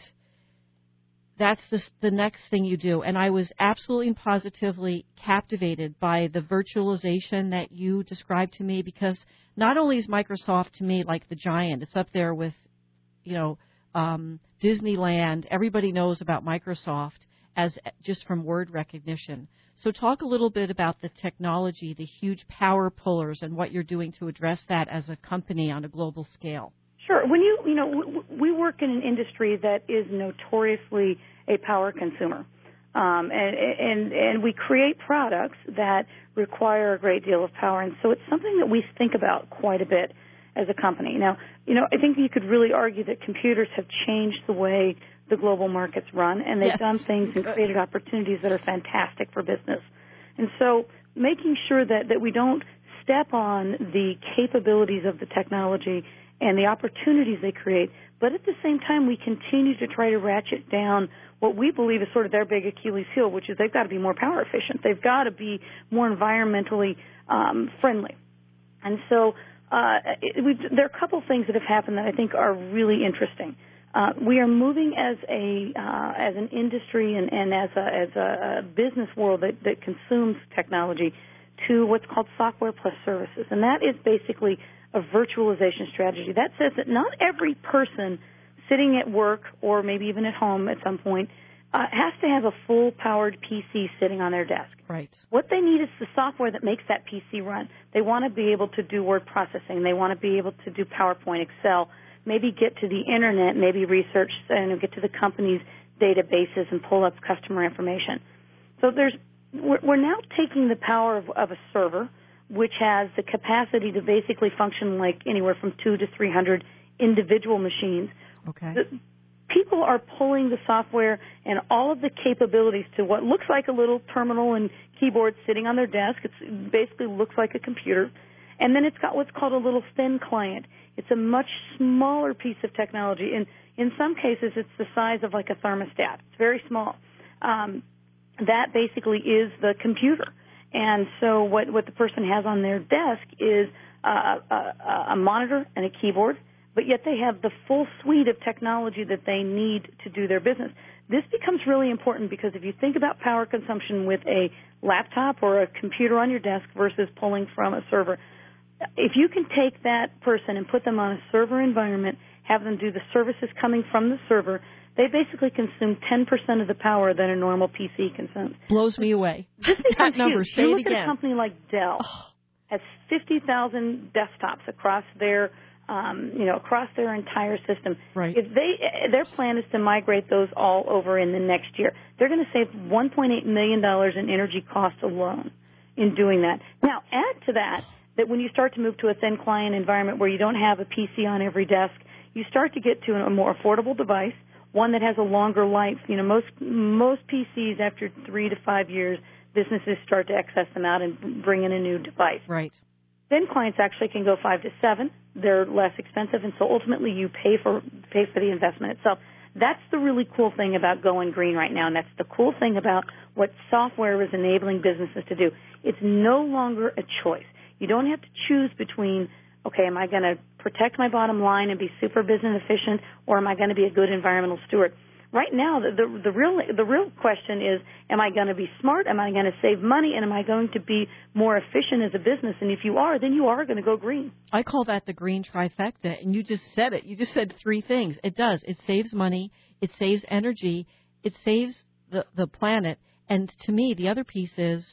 That's the, the next thing you do. And I was absolutely and positively captivated by the virtualization that you described to me, because not only is Microsoft to me like the giant, it's up there with, you know, um, Disneyland. Everybody knows about Microsoft as just from word recognition. So talk a little bit about the technology, the huge power pullers, and what you're doing to address that as a company on a global scale. Sure. When you, you know, we work in an industry that is notoriously a power consumer. Um, and, and, and we create products that require a great deal of power. And so it's something that we think about quite a bit as a company. Now, you know, I think you could really argue that computers have changed the way the global markets run, and they've yes. done things and created opportunities that are fantastic for business. And so making sure that, that we don't step on the capabilities of the technology and the opportunities they create, but at the same time we continue to try to ratchet down what we believe is sort of their big Achilles heel, which is they've got to be more power efficient. They've got to be more environmentally um, friendly. And so uh, it, we've, there are a couple things that have happened that I think are really interesting. Uh, we are moving as a uh, as an industry and, and as a as a business world that, that consumes technology to what's called software plus services, and that is basically a virtualization strategy. That says that not every person sitting at work or maybe even at home at some point uh, has to have a full-powered P C sitting on their desk. Right. What they need is the software that makes that P C run. They want to be able to do word processing. They want to be able to do PowerPoint, Excel, maybe get to the Internet, maybe research and get to the company's databases and pull up customer information. So there's we're, we're now taking the power of, of a server, which has the capacity to basically function like anywhere from two to three hundred individual machines. Okay. The, people are pulling the software and all of the capabilities to what looks like a little terminal and keyboard sitting on their desk. It's, it basically looks like a computer. And then it's got what's called a little thin client. It's a much smaller piece of technology. In, in some cases, it's the size of like a thermostat. It's very small. Um, that basically is the computer. And so what, what the person has on their desk is uh, a, a monitor and a keyboard, but yet they have the full suite of technology that they need to do their business. This becomes really important because if you think about power consumption with a laptop or a computer on your desk versus pulling from a server, if you can take that person and put them on a server environment, have them do the services coming from the server, they basically consume ten percent of the power that a normal P C consumes. Blows me away. This that number, huge. say you it look again. at a company like Dell, oh. has fifty thousand desktops across their, um, you know, across their entire system. Right. If they, their plan is to migrate those all over in the next year. They're going to save one point eight million dollars in energy costs alone in doing that. Now, add to that that when you start to move to a thin client environment where you don't have a P C on every desk, you start to get to a more affordable device, one that has a longer life. You know, most most P Cs after three to five years, businesses start to excess them out and bring in a new device. Right. Thin clients actually can go five to seven. They're less expensive, and so ultimately you pay for pay for the investment itself. That's the really cool thing about going green right now, and that's the cool thing about what software is enabling businesses to do. It's no longer a choice. You don't have to choose between, okay, am I going to protect my bottom line and be super business efficient, or am I going to be a good environmental steward? Right now, the, the, the real the real question is, am I going to be smart? Am I going to save money? And am I going to be more efficient as a business? And if you are, then you are going to go green. I call that the green trifecta, and you just said it. You just said three things. It does. It saves money. It saves energy. It saves the, the planet. And to me, the other piece is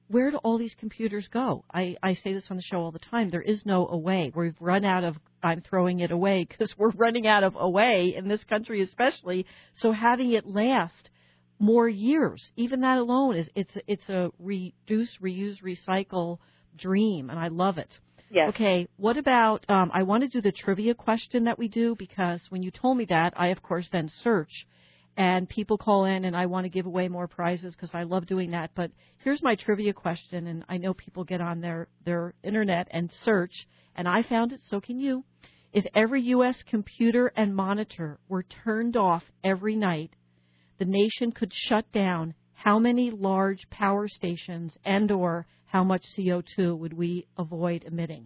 where do all these computers go? I, I say this on the show all the time. There is no away. We've run out of, I'm throwing it away because we're running out of away in this country especially. So having it last more years, even that alone, is it's, it's a reduce, reuse, recycle dream, and I love it. Yes. Okay, what about, um, I want to do the trivia question that we do, because when you told me that, I, of course, then search. And people call in, and I want to give away more prizes because I love doing that. But here's my trivia question, and I know people get on their, their internet and search, and I found it, so can you. If every U S computer and monitor were turned off every night, the nation could shut down how many large power stations and or how much C O two would we avoid emitting?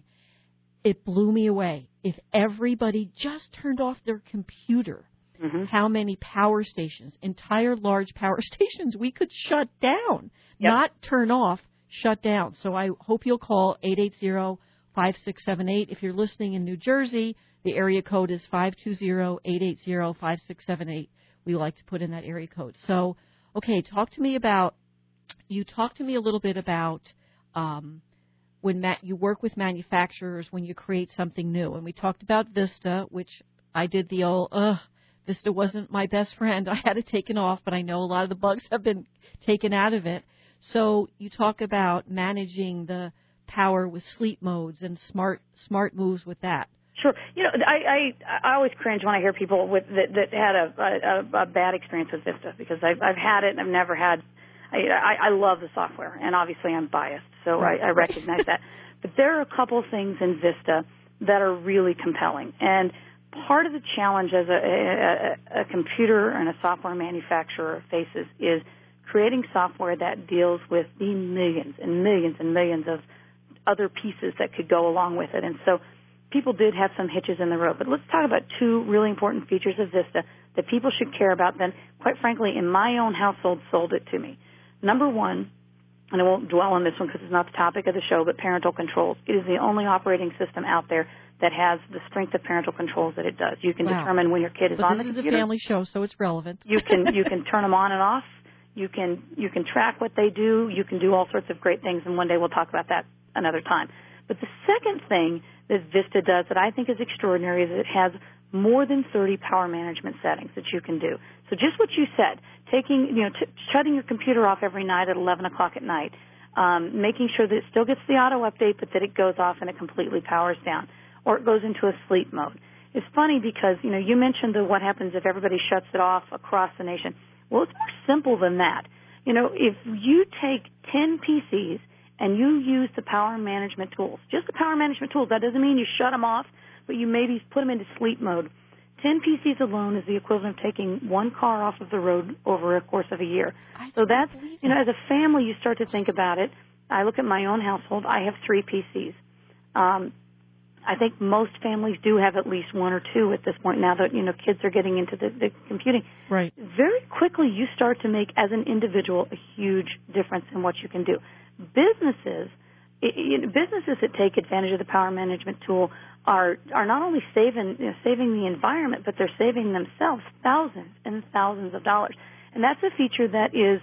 It blew me away. If everybody just turned off their computer, mm-hmm. how many power stations, entire large power stations we could shut down, yep. not turn off, shut down. So I hope you'll call eight eight zero, five six seven eight. If you're listening in New Jersey, the area code is five two zero, eight eight zero, five six seven eight. We like to put in that area code. So, okay, talk to me about, you talked to me a little bit about um, when ma- you work with manufacturers when you create something new. And we talked about Vista, which I did the old, ugh, Vista wasn't my best friend. I had it taken off, but I know a lot of the bugs have been taken out of it. So you talk about managing the power with sleep modes and smart smart moves with that. Sure. You know, I, I I always cringe when I hear people with that, that had a, a, a bad experience with Vista, because I've, I've had it and I've never had. I, I, I love the software, and obviously I'm biased, so right. I, I recognize that. But there are a couple things in Vista that are really compelling, and part of the challenge as a, a, a computer and a software manufacturer faces is creating software that deals with the millions and millions and millions of other pieces that could go along with it. And so people did have some hitches in the road. But let's talk about two really important features of Vista that people should care about, then, quite frankly, in my own household, sold it to me. Number one, and I won't dwell on this one because it's not the topic of the show, but parental controls. It is the only operating system out there that has the strength of parental controls that it does. You can wow. determine when your kid is but on the computer. This is computer. a family show, so it's relevant. You can you can turn them on and off. You can you can track what they do. You can do all sorts of great things, and one day we'll talk about that another time. But the second thing that Vista does that I think is extraordinary is it has more than thirty power management settings that you can do. So just what you said, taking you know t- shutting your computer off every night at eleven o'clock at night, um, making sure that it still gets the auto update, but that it goes off and it completely powers down, or it goes into a sleep mode. It's funny because, you know, you mentioned the what happens if everybody shuts it off across the nation. Well, it's more simple than that. You know, if you take ten P Cs and you use the power management tools, just the power management tools, that doesn't mean you shut them off, but you maybe put them into sleep mode. ten P Cs alone is the equivalent of taking one car off of the road over a course of a year. I so that's, you know, as a family, you start to think about it. I look at my own household. I have three P Cs. Um, I think most families do have at least one or two at this point now that, you know, kids are getting into the, the computing. Right. Very quickly you start to make, as an individual, a huge difference in what you can do. Businesses, you know, businesses that take advantage of the power management tool are are not only saving you know, saving the environment, but they're saving themselves thousands and thousands of dollars. And that's a feature that is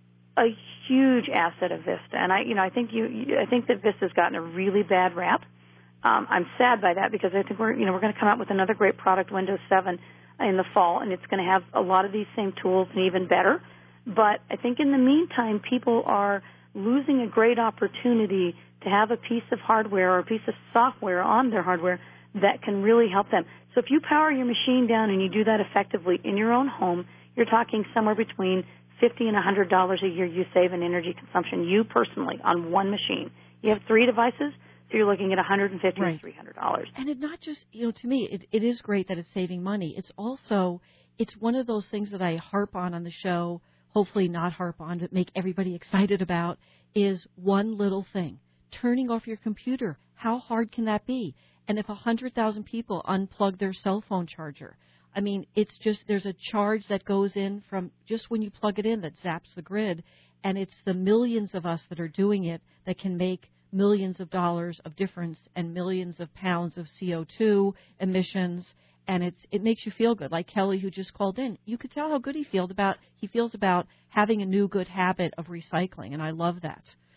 a huge asset of Vista. And I, you know, I think you, you I think that Vista's gotten a really bad rap. Um, I'm sad by that because I think we're, you know, we're going to come out with another great product, Windows seven, in the fall, and it's going to have a lot of these same tools and even better. But I think in the meantime, people are losing a great opportunity to have a piece of hardware or a piece of software on their hardware that can really help them. So if you power your machine down and you do that effectively in your own home, you're talking somewhere between fifty dollars and one hundred dollars a year you save in energy consumption, you personally, on one machine. You have three devices, so you're looking at one hundred fifty dollars right. to three hundred dollars. And it not just, you know, to me, it, it is great that it's saving money. It's also, it's one of those things that I harp on on the show, hopefully not harp on, but make everybody excited about, is one little thing. Turning off your computer. How hard can that be? And if one hundred thousand people unplug their cell phone charger, I mean, it's just, there's a charge that goes in from just when you plug it in that zaps the grid, and it's the millions of us that are doing it that can make millions of dollars of difference and millions of pounds of C O two emissions, and it's it makes you feel good. Like Kelly, who just called in, you could tell how good he feels about he feels about having a new good habit of recycling, and I love that.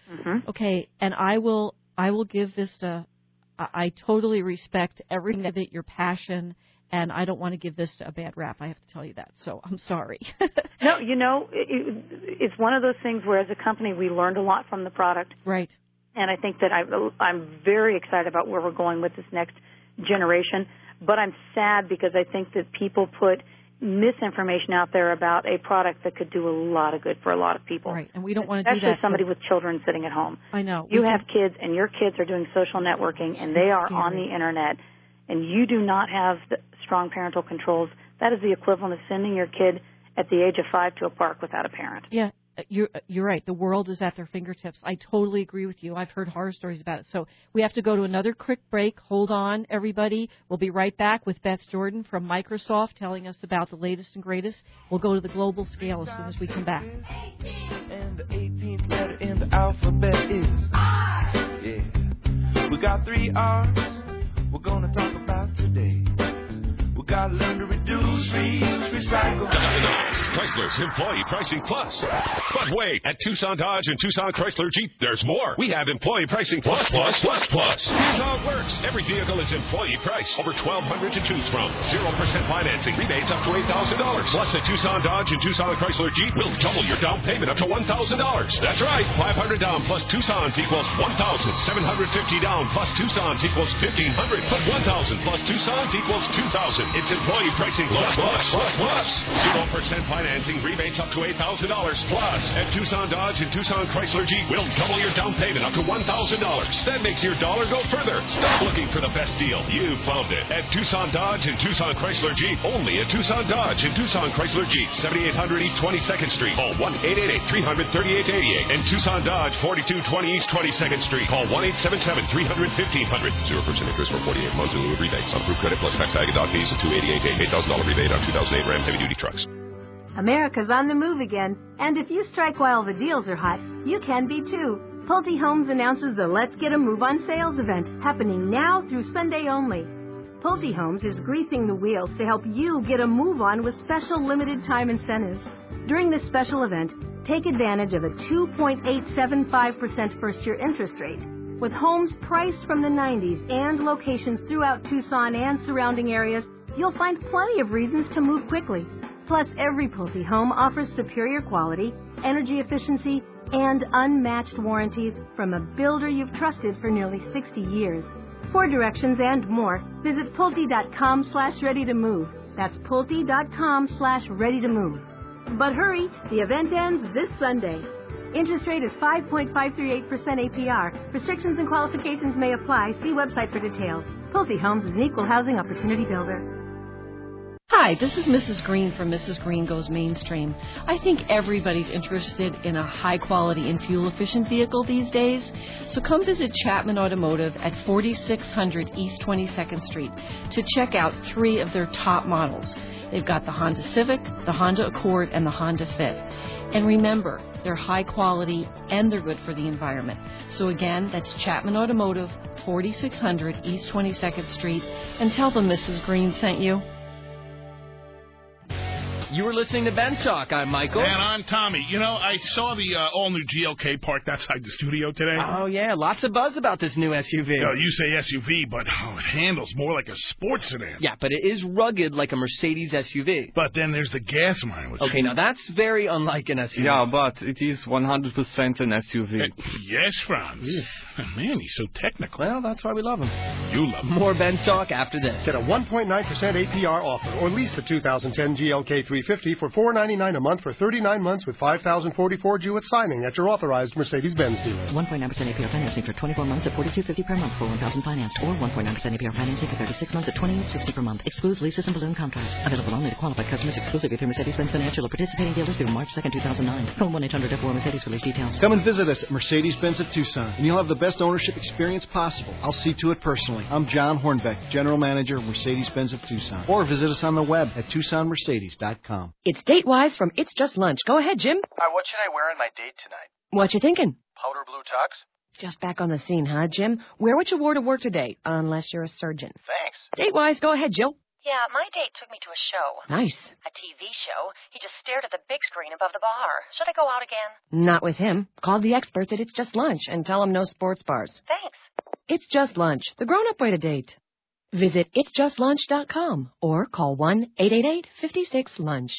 Mm-hmm. Okay, and I will I will give Vista. I, I totally respect everything of it, your passion, and I don't want to give Vista a bad rap. I have to tell you that. So I'm sorry. No, you know, it, it's one of those things where as a company we learned a lot from the product. Right. And I think that I, I'm very excited about where we're going with this next generation. But I'm sad because I think that people put misinformation out there about a product that could do a lot of good for a lot of people. Right, and we don't want to do that. Especially somebody with children sitting at home. I know. You have kids, and your kids are doing social networking, and they are on the Internet, and you do not have the strong parental controls. That is the equivalent of sending your kid at the age of five to a park without a parent. Yeah. You're, you're right. The world is at their fingertips. I totally agree with you. I've heard horror stories about it. So we have to go to another quick break. Hold on, everybody. We'll be right back with Beth Jordan from Microsoft telling us about the latest and greatest. We'll go to the global scale as soon as we come back. And the eighteenth letter in the alphabet is R. Yeah. We got three R's we're going to talk about today. We got to learn to reduce, reuse, recycle. Chrysler's Employee Pricing Plus. But wait, at Tucson Dodge and Tucson Chrysler Jeep, there's more. We have Employee Pricing Plus, Plus, Plus, Plus. Here's how it works. Every vehicle is employee price. Over twelve hundred to choose from. zero percent financing. Rebates up to eight thousand dollars. Plus, at Tucson Dodge and Tucson Chrysler Jeep, we'll double your down payment up to one thousand dollars. That's right. five hundred dollars down plus Tucson's equals one thousand dollars. seven hundred fifty dollars down plus Tucson's equals fifteen hundred dollars. But one thousand dollars plus Tucson's equals two thousand dollars. It's Employee Pricing Plus, Plus, Plus, Plus. zero percent financing, rebates up to eight thousand dollars. Plus, at Tucson Dodge and Tucson Chrysler Jeep, we'll double your down payment up to one thousand dollars. That makes your dollar go further. Stop looking for the best deal. You found it. At Tucson Dodge and Tucson Chrysler Jeep. Only at Tucson Dodge and Tucson Chrysler Jeep. seventy-eight hundred East twenty-second Street. Call one eight eight eight, three hundred, thirty-eight eighty-eight. And Tucson Dodge, forty-two twenty East twenty-second Street. Call one eight seven seven, three hundred, fifteen hundred. zero percent interest for forty-eight months in lieu of rebates. Approved credit plus tax tag and dock fees of two eighty-eight eight thousand dollars rebate on two thousand eight Ram heavy-duty trucks. America's on the move again, and if you strike while the deals are hot, you can be too. Pulte Homes announces the Let's Get a Move on sales event happening now through Sunday only. Pulte Homes is greasing the wheels to help you get a move on with special limited time incentives. During this special event, take advantage of a two point eight seven five percent first-year interest rate. With homes priced from the nineties and locations throughout Tucson and surrounding areas, you'll find plenty of reasons to move quickly. Plus, every Pulte home offers superior quality, energy efficiency, and unmatched warranties from a builder you've trusted for nearly sixty years. For directions and more, visit Pulte.com slash ready to move. That's Pulte.com slash ready to move. But hurry, the event ends this Sunday. Interest rate is five point five three eight percent A P R. Restrictions and qualifications may apply. See website for details. Pulte Homes is an equal housing opportunity builder. Hi, this is Missus Green from Missus Green Goes Mainstream. I think everybody's interested in a high-quality and fuel-efficient vehicle these days. So come visit Chapman Automotive at forty-six hundred East twenty-second Street to check out three of their top models. They've got the Honda Civic, the Honda Accord, and the Honda Fit. And remember, they're high quality and they're good for the environment. So again, that's Chapman Automotive, forty-six hundred East twenty-second Street. And tell them Missus Green sent you. You were listening to Ben's Talk. I'm Michael. And I'm Tommy. You know, I saw the uh, all-new G L K parked outside the studio today. Oh, yeah. Lots of buzz about this new S U V. No, you say S U V, but oh, it handles more like a sports sedan. Yeah, but it is rugged like a Mercedes S U V. But then there's the gas mileage. Okay, now that's very unlike an S U V. Yeah, but it is one hundred percent an S U V. Uh, yes, Franz. Oh, man, he's so technical. Well, that's why we love him. You love him. More Ben's Talk after this. Get a one point nine percent A P R offer or lease the two thousand ten G L K three fifty for four hundred ninety-nine dollars a month for thirty-nine months with five thousand forty-four due at signing at your authorized Mercedes-Benz dealer. one point nine percent A P R financing for twenty-four months at forty-two fifty per month for one thousand financed, or one point nine percent A P R financing for thirty-six months at twenty-eight sixty per month. Excludes leases and balloon contracts. Available only to qualified customers exclusively through Mercedes-Benz Financial or participating dealers through March second, two thousand nine. Call one eight hundred F four Mercedes for lease details. Come and visit us at Mercedes-Benz of Tucson, and you'll have the best ownership experience possible. I'll see to it personally. I'm John Hornbeck, General Manager of Mercedes-Benz of Tucson. Or visit us on the web at tucson mercedes dot com. It's Date-Wise from It's Just Lunch. Go ahead, Jim. Hi, what should I wear on my date tonight? What you thinking? Powder blue tux? Just back on the scene, huh, Jim? Wear what you wore to work today, unless you're a surgeon. Thanks. Date-Wise, go ahead, Jill. Yeah, my date took me to a show. Nice. A T V show. He just stared at the big screen above the bar. Should I go out again? Not with him. Call the experts at It's Just Lunch and tell them no sports bars. Thanks. It's Just Lunch, the grown-up way to date. Visit its just lunch dot com or call one eight eight eight, five six, lunch.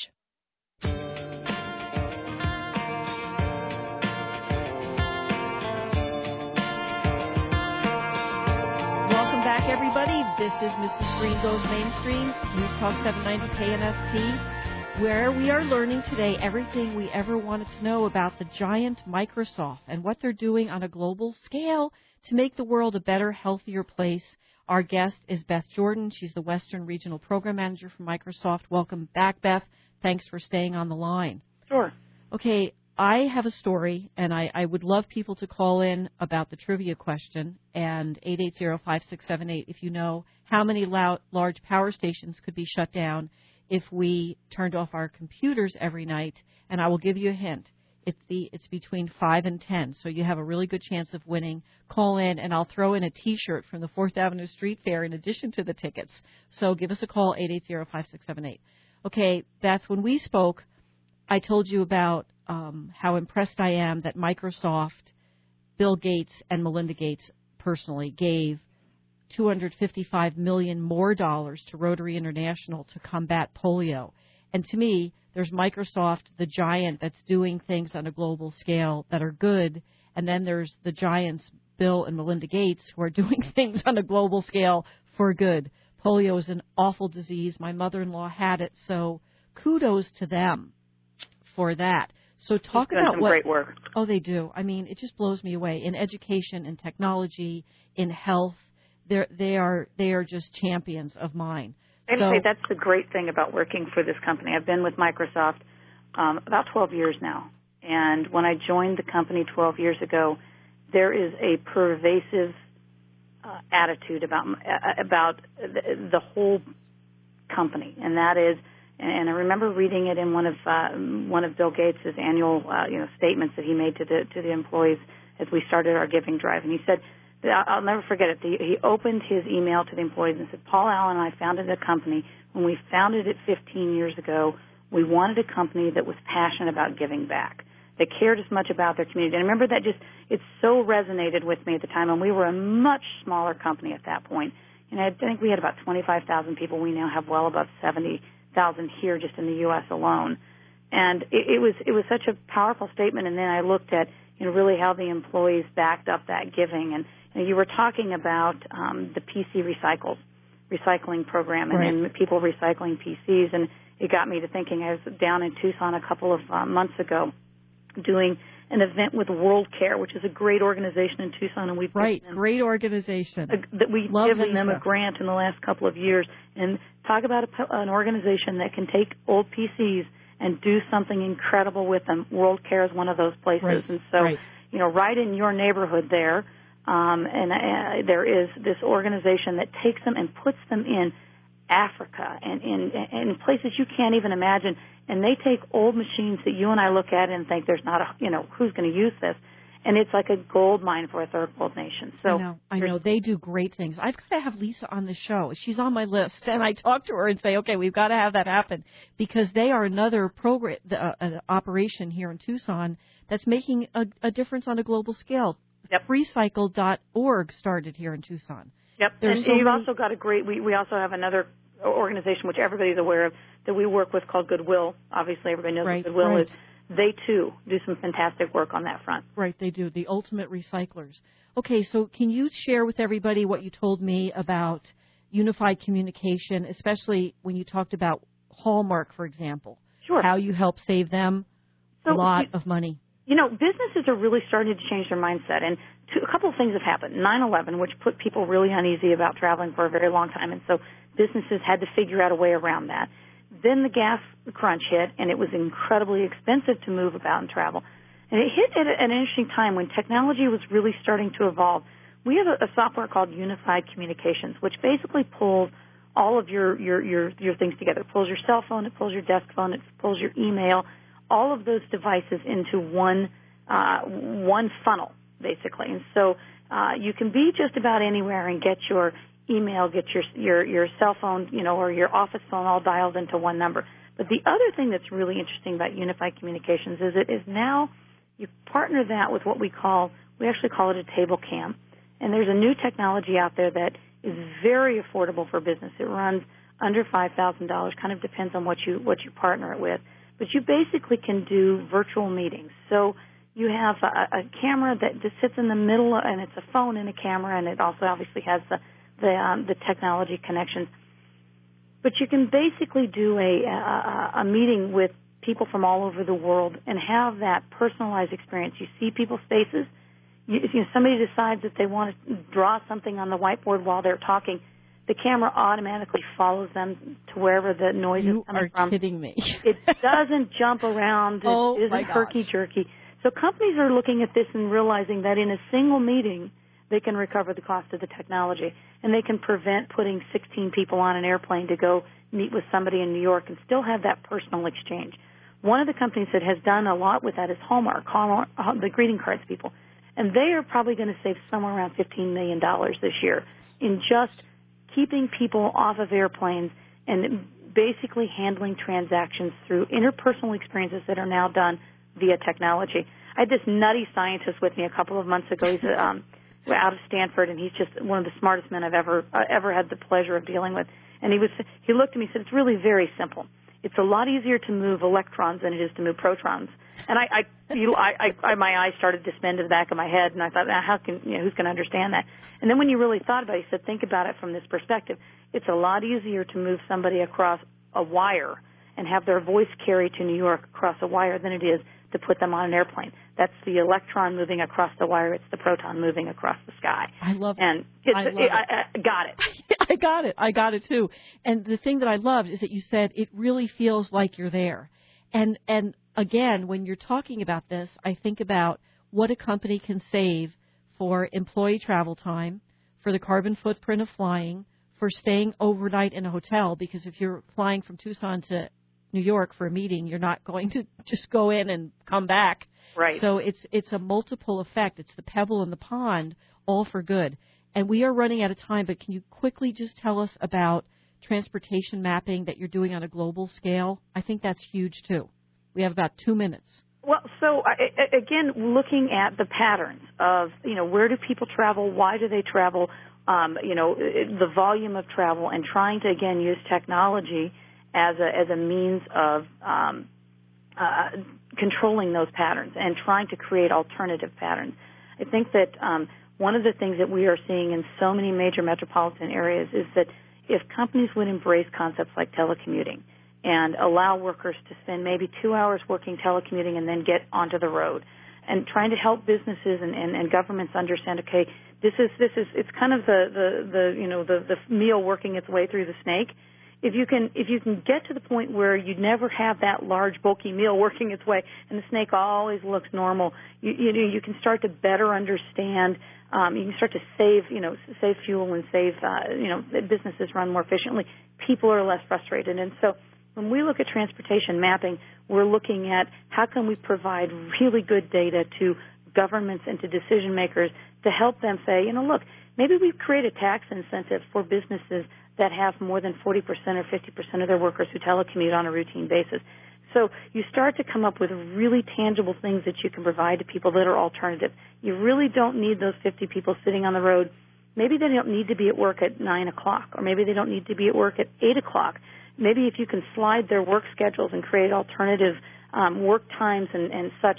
Welcome back, everybody. This is Missus Green Goes Mainstream, News Talk seven ninety K N S T, where we are learning today everything we ever wanted to know about the giant Microsoft and what they're doing on a global scale to make the world a better, healthier place. Our guest is Beth Jordan. She's the Western Regional Program Manager for Microsoft. Welcome back, Beth. Thanks for staying on the line. Sure. Okay, I have a story, and I, I would love people to call in about the trivia question, and eight eight zero, five six seven eight if you know how many loud, large power stations could be shut down if we turned off our computers every night, and I will give you a hint. It's the it's between five and ten, so you have a really good chance of winning. Call in, and I'll throw in a T-shirt from the Fourth Avenue Street Fair in addition to the tickets. So give us a call, eight eight zero, five six seven eight. Okay, Beth, when we spoke, I told you about um, how impressed I am that Microsoft, Bill Gates, and Melinda Gates personally gave two hundred fifty-five million dollars more dollars to Rotary International to combat polio. And to me, there's Microsoft, the giant that's doing things on a global scale that are good, and then there's the giants, Bill and Melinda Gates, who are doing things on a global scale for good. Polio is an awful disease. My mother-in-law had it, so kudos to them for that. So talk They've done about some what great work. Oh, they do. I mean, it just blows me away. In education, in technology, in health, they they are they are just champions of mine. I'd so, say that's the great thing about working for this company. I've been with Microsoft um, about twelve years now, and when I joined the company twelve years ago, there is a pervasive uh, attitude about uh, about the, the whole company, and that is. And I remember reading it in one of uh, one of Bill Gates' annual uh, you know statements that he made to the to the employees as we started our giving drive, and he said. I'll never forget it. He opened his email to the employees and said, Paul Allen and I founded a company. When we founded it fifteen years ago, we wanted a company that was passionate about giving back, that cared as much about their community. And I remember that just, it so resonated with me at the time, and we were a much smaller company at that point. And I think we had about twenty-five thousand people. We now have well above seventy thousand here just in the U S alone. And it, it was it was such a powerful statement. And then I looked at, you know, really how the employees backed up that giving. And you know, you were talking about um, the P C recycles, recycling program, and right. then people recycling P Cs. And it got me to thinking. I was down in Tucson a couple of uh, months ago doing an event with World Care, which is a great organization in Tucson, and we've right, them, great organization. A, that we've Love given Lisa. them a grant in the last couple of years. And talk about a, an organization that can take old P Cs and do something incredible with them. World Care is one of those places, right. and so right. you know, right in your neighborhood there. Um, and uh, there is this organization that takes them and puts them in Africa and in, in places you can't even imagine. And they take old machines that you and I look at and think there's not a, you know, who's going to use this? And it's like a gold mine for a third world nation. So I know, I know. They do great things. I've got to have Lisa on the show. She's on my list. And I talk to her and say, okay, we've got to have that happen because they are another program, uh, an operation here in Tucson that's making a, a difference on a global scale. Yep. Freecycle dot org started here in Tucson. Yep. There's and so you've many... also got a great, we, we also have another organization, which everybody's aware of, that we work with called Goodwill. Obviously, everybody knows right, what Goodwill right. is. They, too, do some fantastic work on that front. Right, they do. The ultimate recyclers. Okay, so can you share with everybody what you told me about unified communication, especially when you talked about Hallmark, for example? Sure. How you help save them so a lot you, of money. You know, businesses are really starting to change their mindset, and two, a couple of things have happened. nine eleven, which put people really uneasy about traveling for a very long time, and so businesses had to figure out a way around that. Then the gas crunch hit, and it was incredibly expensive to move about and travel. And it hit at an interesting time when technology was really starting to evolve. We have a, a software called Unified Communications, which basically pulls all of your, your, your, your things together. It pulls your cell phone, it pulls your desk phone, it pulls your email, all of those devices into one uh, one funnel, basically. And so uh, you can be just about anywhere and get your email, get your your your cell phone, you know, or your office phone all dialed into one number. But the other thing that's really interesting about unified communications is it is now you partner that with what we call, we actually call it a table cam. And there's a new technology out there that is very affordable for business. It runs under five thousand dollars, kind of depends on what you what you partner it with. But you basically can do virtual meetings. So you have a, a camera that just sits in the middle, and it's a phone and a camera, and it also obviously has the the, um, the technology connections. But you can basically do a, a, a meeting with people from all over the world and have that personalized experience. You see people's faces. You, if you know, somebody decides that they want to draw something on the whiteboard while they're talking, the camera automatically follows them to wherever the noise you is coming are from. kidding me. It doesn't jump around. It Oh, my isn't gosh. herky-jerky. So companies are looking at this and realizing that in a single meeting, they can recover the cost of the technology, and they can prevent putting sixteen people on an airplane to go meet with somebody in New York and still have that personal exchange. One of the companies that has done a lot with that is Hallmark, Hallmark the greeting cards people. And they are probably going to save somewhere around fifteen million dollars this year in just keeping people off of airplanes and basically handling transactions through interpersonal experiences that are now done via technology. I had this nutty scientist with me a couple of months ago. He's um, out of Stanford, and he's just one of the smartest men I've ever uh, ever had the pleasure of dealing with. And he was he looked at me and said, "It's really very simple. It's a lot easier to move electrons than it is to move protons." And I, I, you, I, I, my eyes started to spin to the back of my head, and I thought, how can, you know, who's going to understand that? And then when you really thought about it, you said, think about it from this perspective. It's a lot easier to move somebody across a wire and have their voice carry to New York across a wire than it is to put them on an airplane. That's the electron moving across the wire. It's the proton moving across the sky. I love it. And it's, I, love it, it. I, I got it. I got it. I got it too. And the thing that I loved is that you said it really feels like you're there. And and again, when you're talking about this, I think about what a company can save for employee travel time, for the carbon footprint of flying, for staying overnight in a hotel, because if you're flying from Tucson to New York for a meeting, you're not going to just go in and come back. Right. So it's it's a multiple effect. It's the pebble in the pond, all for good. And we are running out of time, but can you quickly just tell us about transportation mapping that you're doing on a global scale? I think that's huge, too. We have about two minutes. Well, so I, again, looking at the patterns of, you know, where do people travel, why do they travel, um, you know, the volume of travel, and trying to, again, use technology as a, as a means of um, uh, controlling those patterns and trying to create alternative patterns. I think that um, one of the things that we are seeing in so many major metropolitan areas is that if companies would embrace concepts like telecommuting and allow workers to spend maybe two hours working telecommuting and then get onto the road, and trying to help businesses and, and, and governments understand, okay, this is this is it's kind of the, the, the you know the, the meal working its way through the snake. If you can if you can get to the point where you never have that large bulky meal working its way and the snake always looks normal, you you know you can start to better understand. Um, you can start to save you know save fuel and save uh, you know businesses run more efficiently. People are less frustrated, and so when we look at transportation mapping, we're looking at how can we provide really good data to governments and to decision makers to help them say, you know, look, maybe we create a tax incentive for businesses that have more than forty percent or fifty percent of their workers who telecommute on a routine basis. So you start to come up with really tangible things that you can provide to people that are alternative. You really don't need those fifty people sitting on the road. Maybe they don't need to be at work at nine o'clock, or maybe they don't need to be at work at eight o'clock. Maybe if you can slide their work schedules and create alternative um, work times and, and such,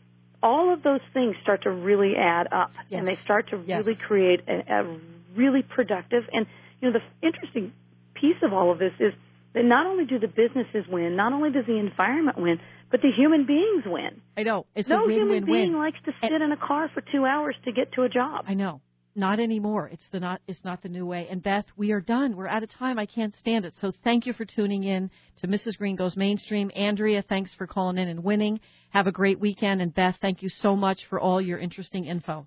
all of those things start to really add up, yes. and they start to yes. really create a, a really productive. And you know, the interesting piece of all of this is that not only do the businesses win, not only does the environment win, but the human beings win. I know. It's no a win-win-win. human being likes to sit and in a car for two hours to get to a job. I know. Not anymore. It's the not. It's not the new way. And Beth, we are done. We're out of time. I can't stand it. So thank you for tuning in to Missus Green Goes Mainstream. Andrea, thanks for calling in and winning. Have a great weekend. And Beth, thank you so much for all your interesting info.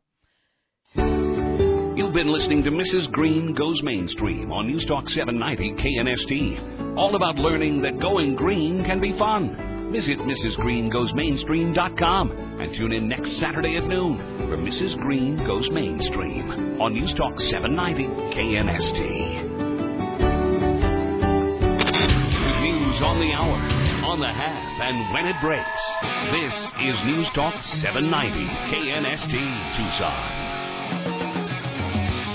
You've been listening to Missus Green Goes Mainstream on News Talk seven ninety K N S T. All about learning that going green can be fun. Visit Missus Green Goes Mainstream dot com and tune in next Saturday at noon for Missus Green Goes Mainstream. on News Talk seven ninety K N S T. With news on the hour, on the half, and when it breaks, this is News Talk seven ninety K N S T Tucson.